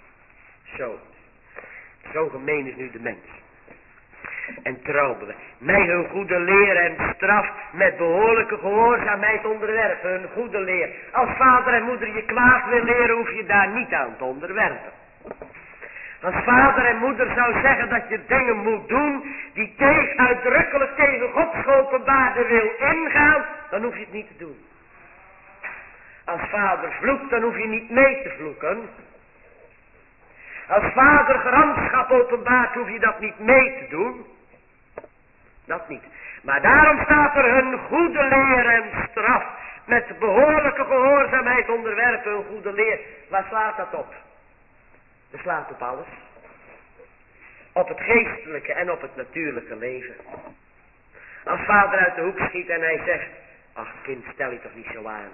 Zo gemeen is nu de mens. En trouwbeleid. Mij hun goede leer en straf met behoorlijke gehoorzaamheid onderwerpen. Hun goede leer. Als vader en moeder je kwaad wil leren, hoef je daar niet aan te onderwerpen. Als vader en moeder zou zeggen dat je dingen moet doen die uitdrukkelijk tegen Gods geopenbaarde wil ingaan, dan hoef je het niet te doen. Als vader vloekt, dan hoef je niet mee te vloeken. Als vader gramschap openbaart, hoef je dat niet mee te doen. Dat niet. Maar daarom staat er hun goede leer en straf. Met behoorlijke gehoorzaamheid onderwerpen hun goede leer. Waar slaat dat op? Dat slaat op alles. Op het geestelijke en op het natuurlijke leven. Als vader uit de hoek schiet en hij zegt, ach kind, stel je toch niet zo aan.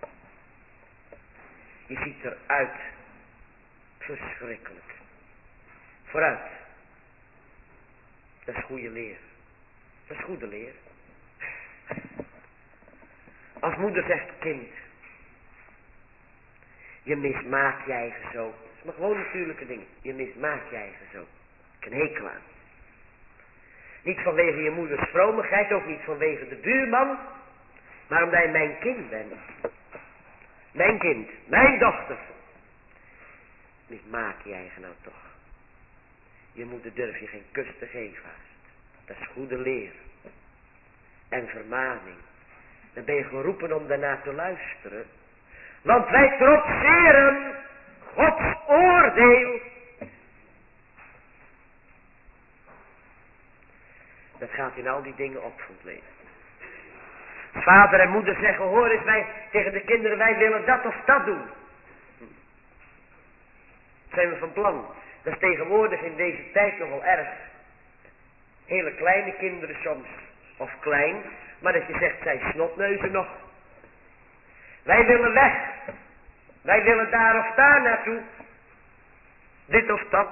Je ziet eruit. Verschrikkelijk. Vooruit. Dat is goede leer. Dat is goede leer. Als moeder zegt, kind, je mismaakt je eigen zo. Dat is maar gewoon natuurlijke dingen. Je mismaakt je eigen zo. Ik een hekel aan. Niet vanwege je moeders vromigheid, ook niet vanwege de buurman, maar omdat je mijn kind bent. Mijn kind, mijn dochter. Mismaak je eigen nou toch. Je moeder durf je geen kus te geven haast. Dat is goede leer. En vermaning. Dan ben je geroepen om daarna te luisteren. Want wij trotseren Gods oordeel Dat gaat in al die dingen op van het leven. Vader en moeder zeggen, hoor eens, wij tegen de kinderen, wij willen dat of dat doen. Zijn we van plan. Dat is tegenwoordig in deze tijd nog wel erg. Hele kleine kinderen soms. Of klein. Maar dat je zegt, zijn snotneuzen nog. Wij willen weg. Wij willen daar of daar naartoe. Dit of dat.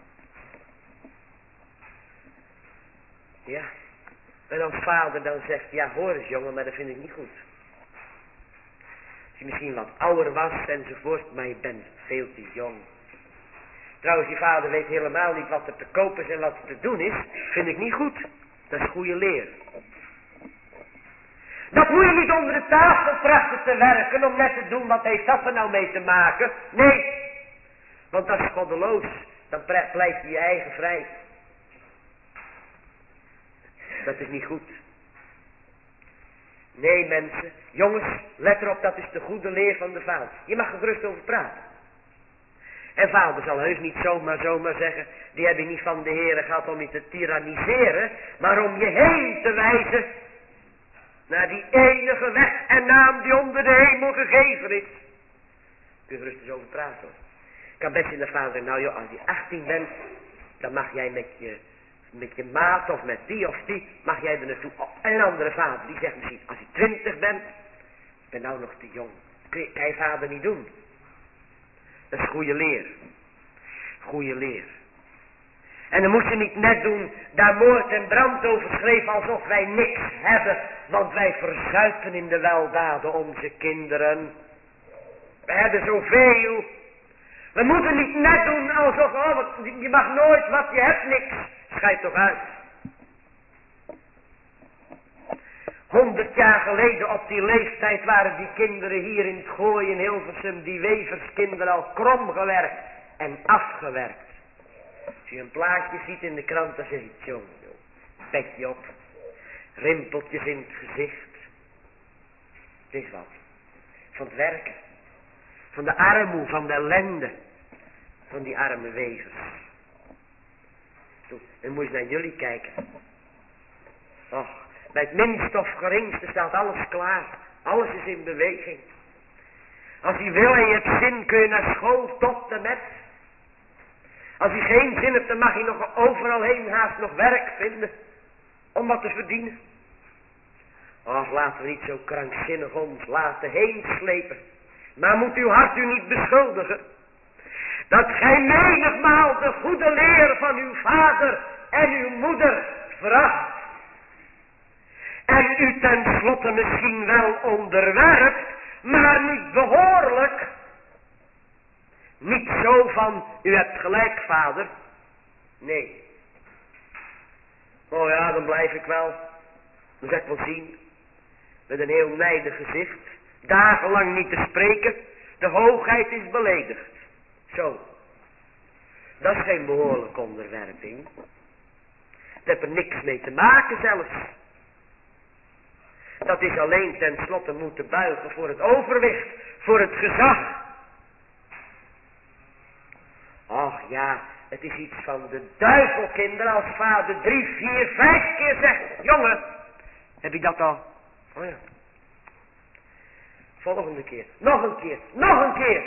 Ja. En als vader dan zegt, ja hoor eens jongen, maar dat vind ik niet goed. Als je misschien wat ouder was enzovoort, maar je bent veel te jong. Trouwens, je vader weet helemaal niet wat er te kopen is en wat er te doen is. Vind ik niet goed. Dat is goede leer. Dat moet je niet onder de tafel trachten te werken om net te doen, wat heeft dat er nou mee te maken? Nee. Want dat is goddeloos. Dan pleit je je eigen vrij. Dat is niet goed. Nee mensen, jongens, let erop, dat is de goede leer van de vader. Je mag er gerust over praten. En vader zal heus niet zomaar zeggen, die heb je niet van de Heere gehad om je te tyranniseren, maar om je heen te wijzen naar die enige weg en naam die onder de hemel gegeven is. Kun je gerust eens over praten hoor. Ik kan best in de vader, nou joh, als je 18 bent, dan mag jij met je maat of met die of die, mag jij er naartoe. En een andere vader, die zegt misschien, als je 20 bent, ik ben nou nog te jong. Kan je vader niet doen. Dat is goede leer. Goede leer. En dan moet je niet net doen, daar moord en brand over schreven, alsof wij niks hebben, want wij verzuipen in de weldaden onze kinderen. We hebben zoveel. We moeten niet net doen alsof, je mag nooit wat, je hebt niks. Schijt toch uit. 100 jaar geleden op die leeftijd waren die kinderen hier in het Gooi in Hilversum, die weverskinderen al krom gewerkt en afgewerkt. Als je een plaatje ziet in de krant, dan zeg je, jongen, petje op, rimpeltjes in het gezicht. Het is wat. Van het werken. Van de armoe, van de ellende. Van die arme wevers. Dan moet je naar jullie kijken. Och, bij het minste of geringste staat alles klaar. Alles is in beweging. Als je wil en je hebt zin, kun je naar school tot en met. Als je geen zin hebt, dan mag je nog overal heen haast nog werk vinden. Om wat te verdienen. Och, laten we niet zo krankzinnig ons laten heen slepen. Maar moet uw hart u niet beschuldigen. Dat gij menigmaal de goede leer van uw vader en uw moeder veracht. En u tenslotte misschien wel onderwerpt, maar niet behoorlijk. Niet zo van, u hebt gelijk vader. Nee. Oh ja, dan blijf ik wel. Dan zeg ik wel zien. Met een heel nijdig gezicht. Dagenlang niet te spreken. De hoogheid is beledigd. Zo. Dat is geen behoorlijke onderwerping. Dat heeft er niks mee te maken zelfs. Dat is alleen tenslotte moeten buigen voor het overwicht. Voor het gezag. Och ja, het is iets van de duivel, kinderen. Als vader 3, 4, 5 keer zegt. Jongen, heb je dat al? Oh ja. Volgende keer. Nog een keer. Nog een keer.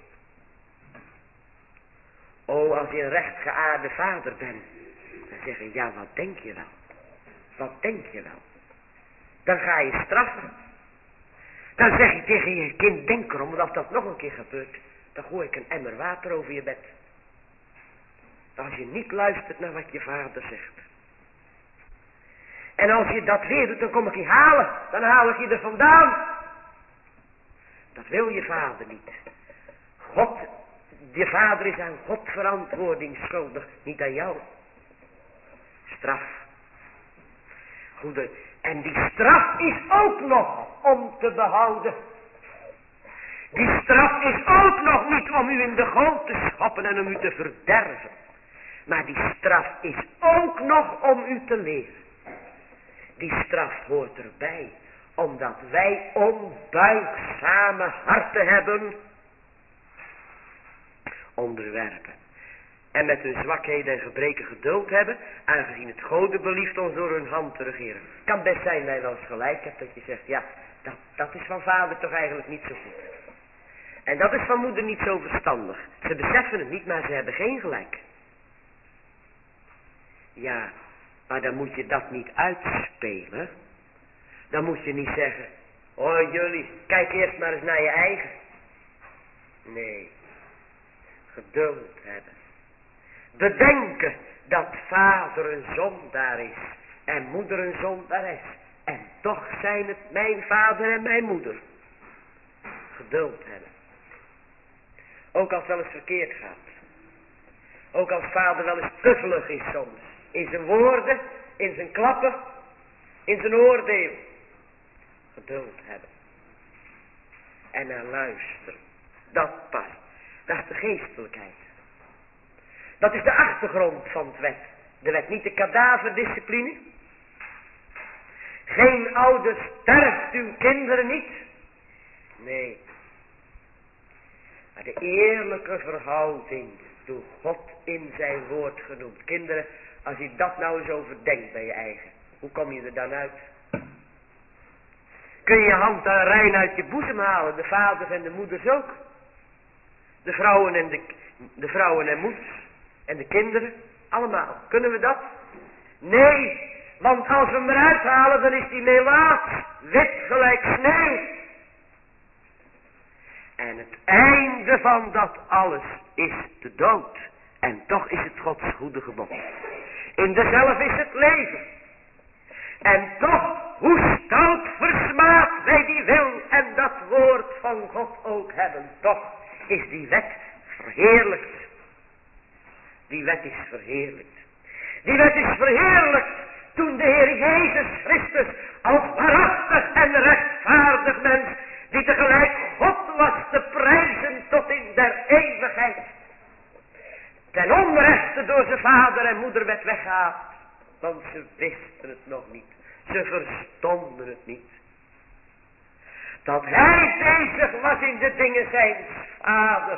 Oh, als je een rechtgeaarde vader bent. Dan zeg je, ja, wat denk je wel? Wat denk je wel? Dan ga je straffen. Dan zeg je tegen je kind, denk erom, want als dat nog een keer gebeurt, dan gooi ik een emmer water over je bed. Als je niet luistert naar wat je vader zegt. En als je dat weer doet, dan kom ik je halen. Dan haal ik je er vandaan. Dat wil je vader niet. God, je vader is aan God verantwoording schuldig, niet aan jou. Straf. Goede. En die straf is ook nog om te behouden. Die straf is ook nog niet om u in de goot te schoppen en om u te verderven. Maar die straf is ook nog om u te leren. Die straf hoort erbij. Omdat wij onbuigzame harten hebben. Onderwerpen. en met hun zwakheden en gebreken geduld hebben, aangezien het Gode belieft ons door hun hand te regeren. Het kan best zijn dat je wel eens gelijk hebt, dat je zegt, ja, dat is van vader toch eigenlijk niet zo goed. En dat is van moeder niet zo verstandig. Ze beseffen het niet, maar ze hebben geen gelijk. Ja, maar dan moet je dat niet uitspelen. Dan moet je niet zeggen, oh jullie, kijk eerst maar eens naar je eigen. Nee, geduld hebben. Bedenken dat vader een zondaar is en moeder een zondares. En toch zijn het mijn vader en mijn moeder. Geduld hebben. Ook als het wel eens verkeerd gaat. Ook als vader wel eens tuffelig is soms. In zijn woorden, in zijn klappen, in zijn oordeel. Geduld hebben. En naar luisteren. Dat past. Dat is de geestelijkheid. Dat is de achtergrond van het wet. De wet, niet de kadaverdiscipline. Geen ouder sterft uw kinderen niet. Nee. Maar de eerlijke verhouding door God in zijn woord genoemd. Kinderen, als je dat nou eens overdenkt bij je eigen. Hoe kom je er dan uit? Kun je je hand dan rein uit je boezem halen. De vaders en de moeders ook. De vrouwen en de vrouwen en moeders. En de kinderen. Allemaal. Kunnen we dat? Nee. Want als we hem eruit halen, dan is die melaat. Wit gelijk sneeuw. En het einde van dat alles is de dood. En toch is het Gods goede gebod. In dezelf is het leven. En toch, hoe stout versmaad wij die wil en dat woord van God ook hebben. Toch is die wet verheerlijkt. Die wet is verheerlijkt. Die wet is verheerlijkt toen de Heer Jezus Christus als waarachtig en rechtvaardig mens, die tegelijk God was te prijzen tot in der eeuwigheid, ten onrechte door zijn vader en moeder werd weggehaald. Want ze wisten het nog niet. Ze verstonden het niet. Dat hij bezig was in de dingen zijns vaders.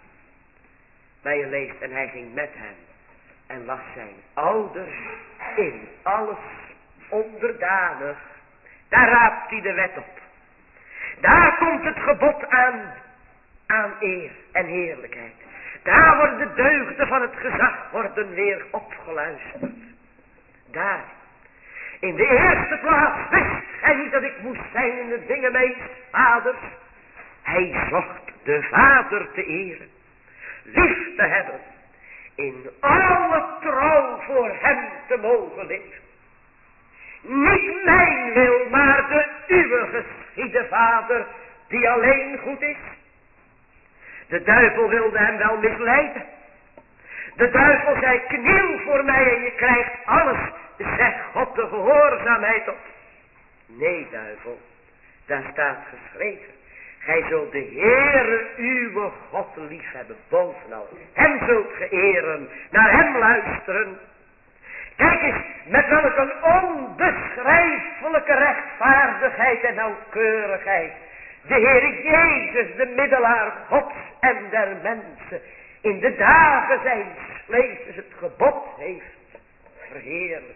Maar je leest, en hij ging met hem. En was zijn ouders in alles onderdanig. Daar raapt hij de wet op. Daar komt het gebod aan eer en heerlijkheid. Daar worden de deugden van het gezag worden weer opgeluisterd. Daar. In de eerste plaats wist hij niet dat ik moest zijn in de dingen mijn vaders. Hij zocht de vader te eren. Lief te hebben. In alle trouw voor hem te mogen leven. Niet mijn wil, maar de uwe geschiede vader, die alleen goed is. De duivel wilde hem wel misleiden. De duivel zei, kniel voor mij en je krijgt alles. Zeg God de gehoorzaamheid op. Nee, duivel, daar staat geschreven. Gij zult de Heere uwe God lief hebben bovenal. Hem zult ge eren, naar hem luisteren. Kijk eens, met welk een onbeschrijfelijke rechtvaardigheid en nauwkeurigheid de Heer Jezus, de middelaar Gods en der mensen, in de dagen zijns levens het gebod heeft verheerlijkt.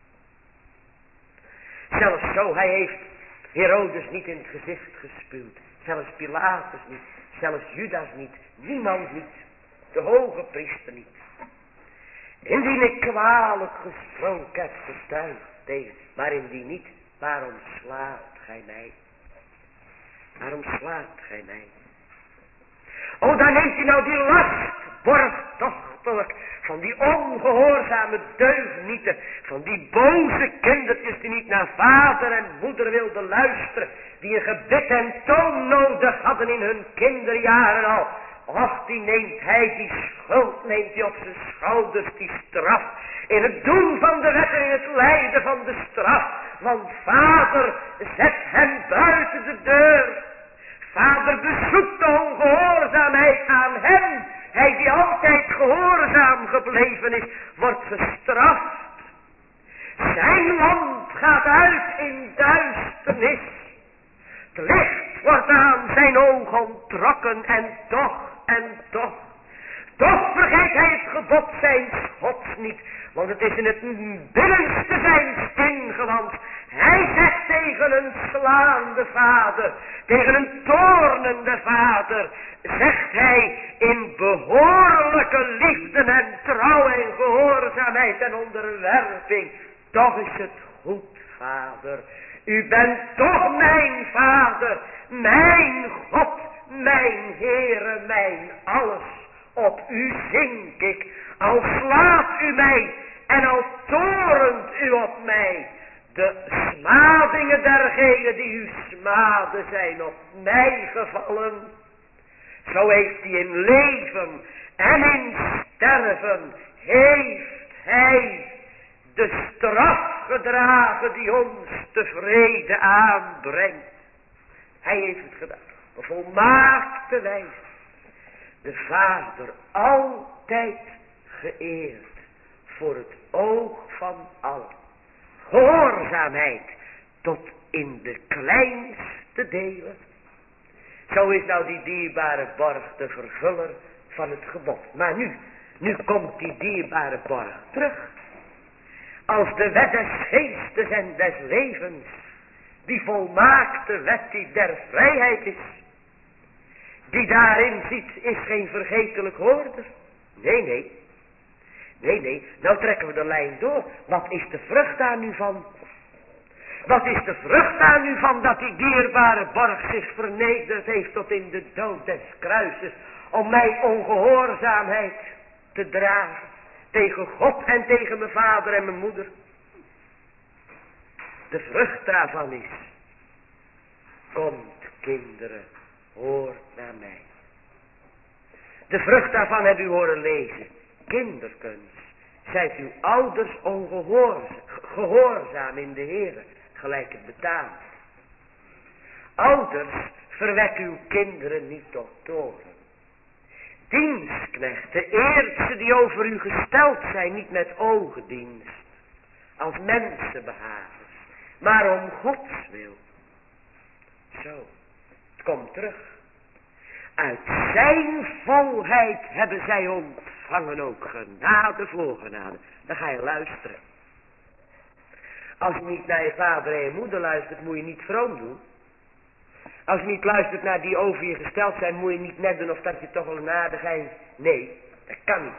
Zelfs zo, hij heeft Herodes niet in het gezicht gespuwd. Zelfs Pilatus niet. Zelfs Judas niet. Niemand niet. De hoge priester niet. Indien ik kwalijk gesproken heb getuigd tegen, maar indien niet, waarom slaat gij mij? Waarom slaat gij mij? O, daar neemt hij nou die last, borgtochtelijk, van die ongehoorzame deugnieten, van die boze kindertjes die niet naar vader en moeder wilden luisteren, die een gebed en toon nodig hadden in hun kinderjaren al. Och, die neemt hij, die schuld neemt hij op zijn schouders, die straf, in het doen van de wet en in het lijden van de straf, want vader zet hem buiten de deur. Vader bezoekt de ongehoorzaamheid aan hem. Hij die altijd gehoorzaam gebleven is, wordt gestraft. Zijn land gaat uit in duisternis. Het licht wordt aan zijn oog onttrokken en toch, Toch vergeet hij het gebod zijn Gods niet, want het is in het binnenste zijns ingewand. Hij zegt tegen een slaande vader, tegen een toornende vader, zegt hij in behoorlijke liefde en trouw en gehoorzaamheid en onderwerping. Toch is het goed, vader. U bent toch mijn vader, mijn God, mijn Heere, mijn alles. Op u zink ik, al slaat u mij en al torent u op mij. De smadingen dergenen die u smaden zijn op mij gevallen. Zo heeft hij in leven en in sterven, heeft hij de straf gedragen die ons tevreden aanbrengt. Hij heeft het gedaan. Op volmaakte wijze. De Vader altijd geëerd voor het oog van allen. Gehoorzaamheid tot in de kleinste delen. Zo is nou die dierbare borg de vervuller van het gebod. Maar nu komt die dierbare borg terug. Als de wet des geestes en des levens. Die volmaakte wet die der vrijheid is. Die daarin ziet is geen vergetelijk hoorder. Nee. Nou trekken we de lijn door. Wat is de vrucht daar nu van? Wat is de vrucht daar nu van dat die dierbare borg zich vernederd heeft tot in de dood des kruises. Om mijn ongehoorzaamheid te dragen. Tegen God en tegen mijn vader en mijn moeder. De vrucht daarvan is. Komt kinderen, hoort naar mij. De vrucht daarvan hebt u horen lezen. Kinderkens, zijt uw ouders gehoorzaam in de Heere, gelijk het betaamt. Ouders, verwek uw kinderen niet tot toorn. Dienstknechten, eert ze die over u gesteld zijn, niet met ogendienst, als mensenbehavers, maar om Gods wil. Zo, het komt terug. Uit zijn volheid hebben zij ontvangen ook genade voor genade. Dan ga je luisteren. Als je niet naar je vader en je moeder luistert, moet je niet vroom doen. Als je niet luistert naar die over je gesteld zijn, moet je niet net doen of dat je toch wel een aardigheid. Nee, dat kan niet.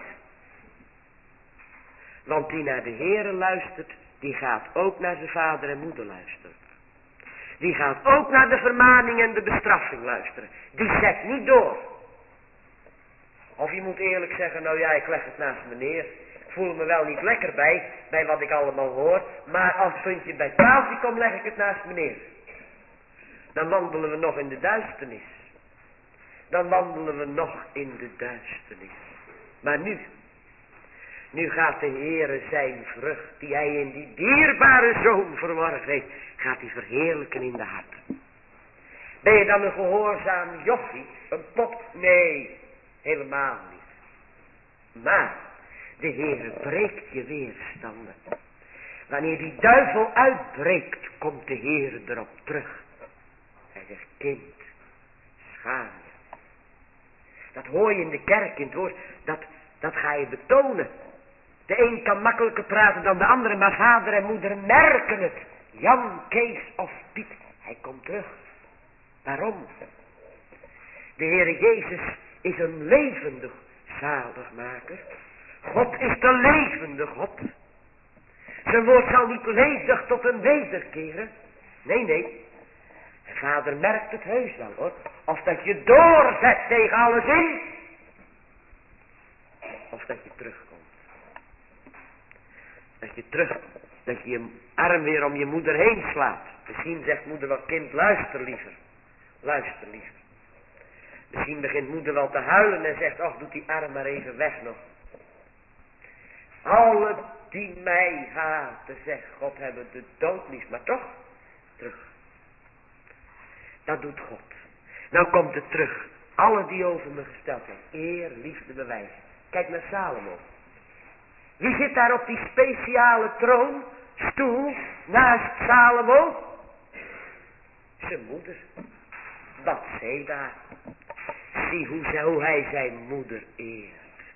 Want die naar de Heere luistert, die gaat ook naar zijn vader en moeder luisteren. Die gaat ook naar de vermaning en de bestraffing luisteren. Die zet niet door. Of je moet eerlijk zeggen, nou ja, ik leg het naast me neer. Ik voel me wel niet lekker bij wat ik allemaal hoor. Maar als het puntje bij paaltje komt, leg ik het naast me neer. Dan wandelen we nog in de duisternis. Dan wandelen we nog in de duisternis. Maar nu gaat de Heere zijn vrucht die hij in die dierbare zoon verworven heeft, gaat hij verheerlijken in de harten. Ben je dan een gehoorzaam jochie, een pop? Nee, helemaal niet. Maar de Heere breekt je weerstanden. Wanneer die duivel uitbreekt, komt de Heere erop terug. Hij zegt, kind, schaam je. Dat hoor je in de kerk, in het woord, dat ga je betonen. De een kan makkelijker praten dan de andere, maar vader en moeder merken het. Jan, Kees of Piet, hij komt terug. Waarom? De Heere Jezus is een levendig zaligmaker. God is de levende God. Zijn woord zal niet ledig tot een wederkeren. Nee. Vader merkt het heus wel hoor. Of dat je doorzet tegen alles in. Of dat je terugkomt. Dat je je arm weer om je moeder heen slaat. Misschien zegt moeder wel, kind, luister liever. Luister liever. Misschien begint moeder wel te huilen en zegt, ach, doe die arm maar even weg nog. Alle die mij haten, zegt God, hebben de dood lief, maar toch terug. Dat doet God. Nou komt het terug. Alle die over me gesteld zijn, eer, liefde, bewijs. Kijk naar Salomo. Wie zit daar op die speciale troonstoel naast Salomo? Zijn moeder. Bathseba. Zie hoe hij zijn moeder eert.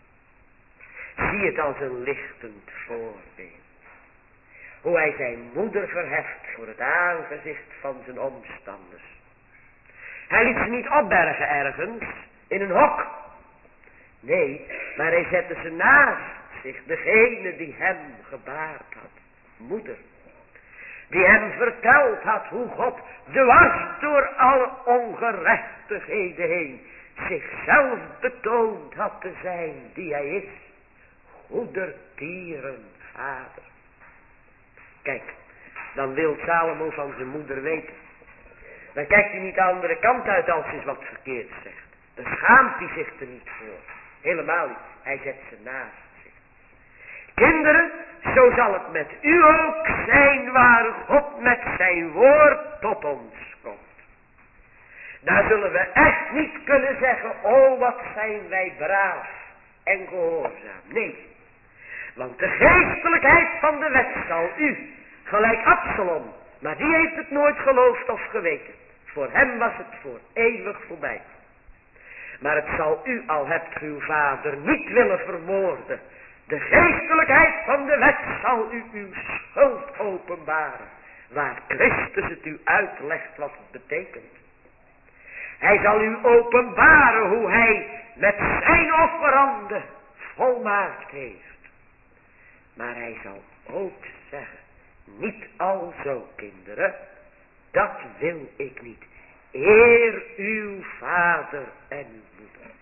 Zie het als een lichtend voorbeeld. Hoe hij zijn moeder verheft voor het aangezicht van zijn omstanders. Hij liet ze niet opbergen ergens, in een hok. Nee, maar hij zette ze naast zich, degene die hem gebaard had. Moeder. Die hem verteld had hoe God dwars door alle ongerechtigheden heen zichzelf betoond had te zijn die hij is. Goedertieren vader. Kijk, dan wil Salomo van zijn moeder weten. Dan kijkt hij niet de andere kant uit als hij eens wat verkeerd zegt. Dan schaamt hij zich er niet voor. Helemaal niet. Hij zet ze naast zich. Kinderen, zo zal het met u ook zijn waar God met zijn woord tot ons komt. Daar zullen we echt niet kunnen zeggen, oh wat zijn wij braaf en gehoorzaam. Nee, want de geestelijkheid van de wet zal u, gelijk Absalom, maar die heeft het nooit geloofd of geweten. Voor hem was het voor eeuwig voorbij. Maar het zal u, al hebt uw vader niet willen vermoorden. De geestelijkheid van de wet zal u uw schuld openbaren. Waar Christus het u uitlegt wat het betekent. Hij zal u openbaren hoe hij met zijn offeranden volmaakt heeft. Maar hij zal ook zeggen, niet alzo kinderen, dat wil ik niet. Eer uw vader en uw moeder.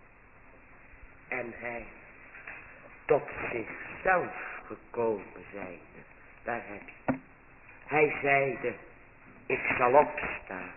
En hij, tot zichzelf gekomen zijnde, daar heb je. Hij zeide, ik zal opstaan.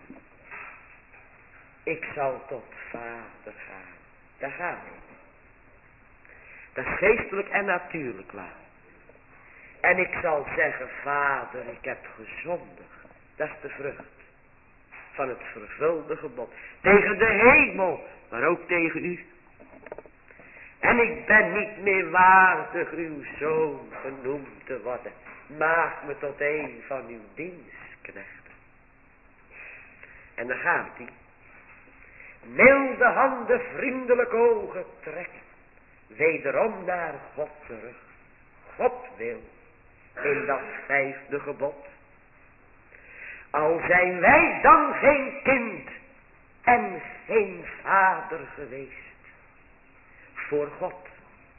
Ik zal tot vader gaan. Daar gaan we. Dat is geestelijk en natuurlijk waar. En ik zal zeggen, vader, ik heb gezondigd. Dat is de vrucht van het vervulde gebod. Tegen de hemel, maar ook tegen u. En ik ben niet meer waardig uw zoon genoemd te worden. Maak me tot een van uw dienstknechten. En dan gaat hij. Milde handen, vriendelijk ogen trekken. Wederom naar God terug. God wil in dat 5e gebod. Al zijn wij dan geen kind en geen vader geweest. Voor God.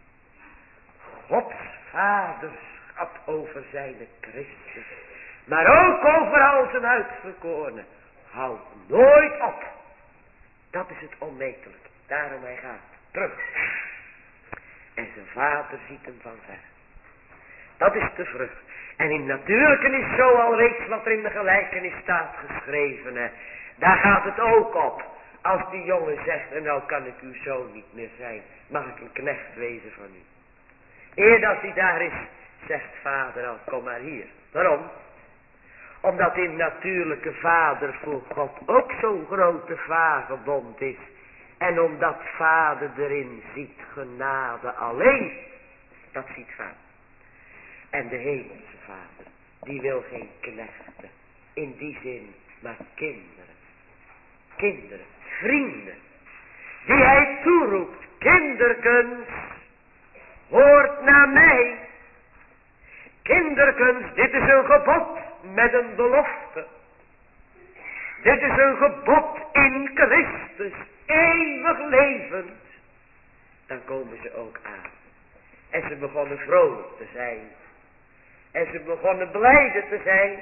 Gods vaderschap over zijn Christus. Maar ook over al zijn uitverkorenen. Houdt nooit op. Dat is het onmetelijk. Daarom hij gaat terug. En zijn vader ziet hem van ver. Dat is de vrucht. En in natuurlijke is zo al reeds wat er in de gelijkenis staat geschreven. Hè. Daar gaat het ook op. Als die jongen zegt, en nou kan ik uw zoon niet meer zijn. Mag ik een knecht wezen van u. Eer dat hij daar is, zegt vader al, kom maar hier. Waarom? Omdat in natuurlijke vader voor God ook zo'n grote vagebond is. En omdat vader erin ziet genade alleen. Dat ziet vader. En de hemelse vader, die wil geen knechten. In die zin, maar kinderen. Kinderen, vrienden. Die hij toeroept, kinderkens, hoort naar mij. Kinderkens, dit is een gebod met een belofte. Dit is een gebod in Christus, eeuwig levend. Dan komen ze ook aan. En ze begonnen vrolijk te zijn. En ze begonnen blijde te zijn.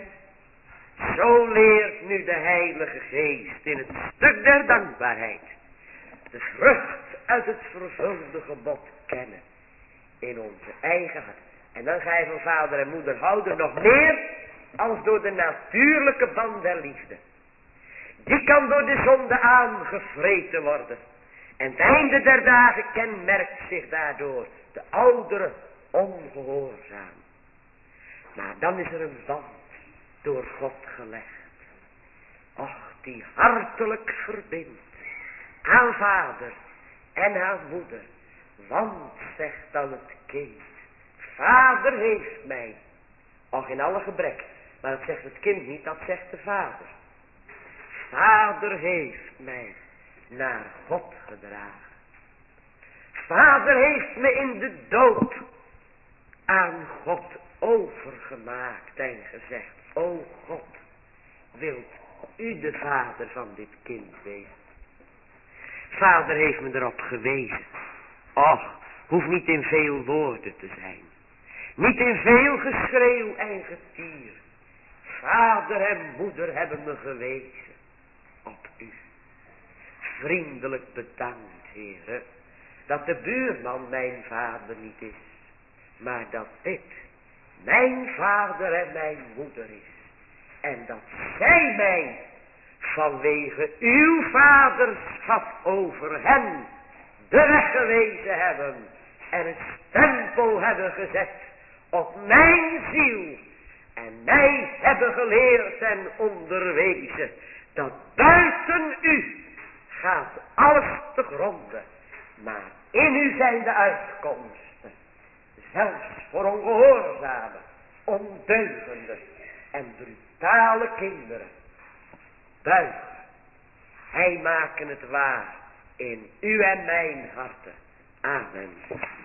Zo leert nu de Heilige Geest in het stuk der dankbaarheid. De vrucht uit het vervulde gebod kennen. In onze eigen hart. En dan ga je van vader en moeder houden nog meer als door de natuurlijke band der liefde. Die kan door de zonde aangevreten worden. En het einde der dagen kenmerkt zich daardoor de oudere ongehoorzaam. Maar dan is er een band door God gelegd. Och, die hartelijk verbindt aan vader en aan moeder. Want, zegt dan het kind, vader heeft mij, och in alle gebrek, maar dat zegt het kind niet, dat zegt de vader. Vader heeft mij naar God gedragen. Vader heeft me in de dood aan God overgemaakt en gezegd, o God, wilt u de vader van dit kind wezen? Vader heeft me erop gewezen. Och, hoeft niet in veel woorden te zijn. Niet in veel geschreeuw en getier. Vader en moeder hebben me gewezen op u. Vriendelijk bedankt, Heere, dat de buurman mijn vader niet is, maar dat dit mijn vader en mijn moeder is. En dat zij mij vanwege uw vaderschap over hen de weg gewezen hebben en een stempel hebben gezet op mijn ziel en mij hebben geleerd en onderwezen dat buiten u gaat alles te gronden, maar in u zijn de uitkomsten, zelfs voor ongehoorzame, ondeugende en brutale kinderen. Buigen, hij maken het waar in uw en mijn harten. Amen.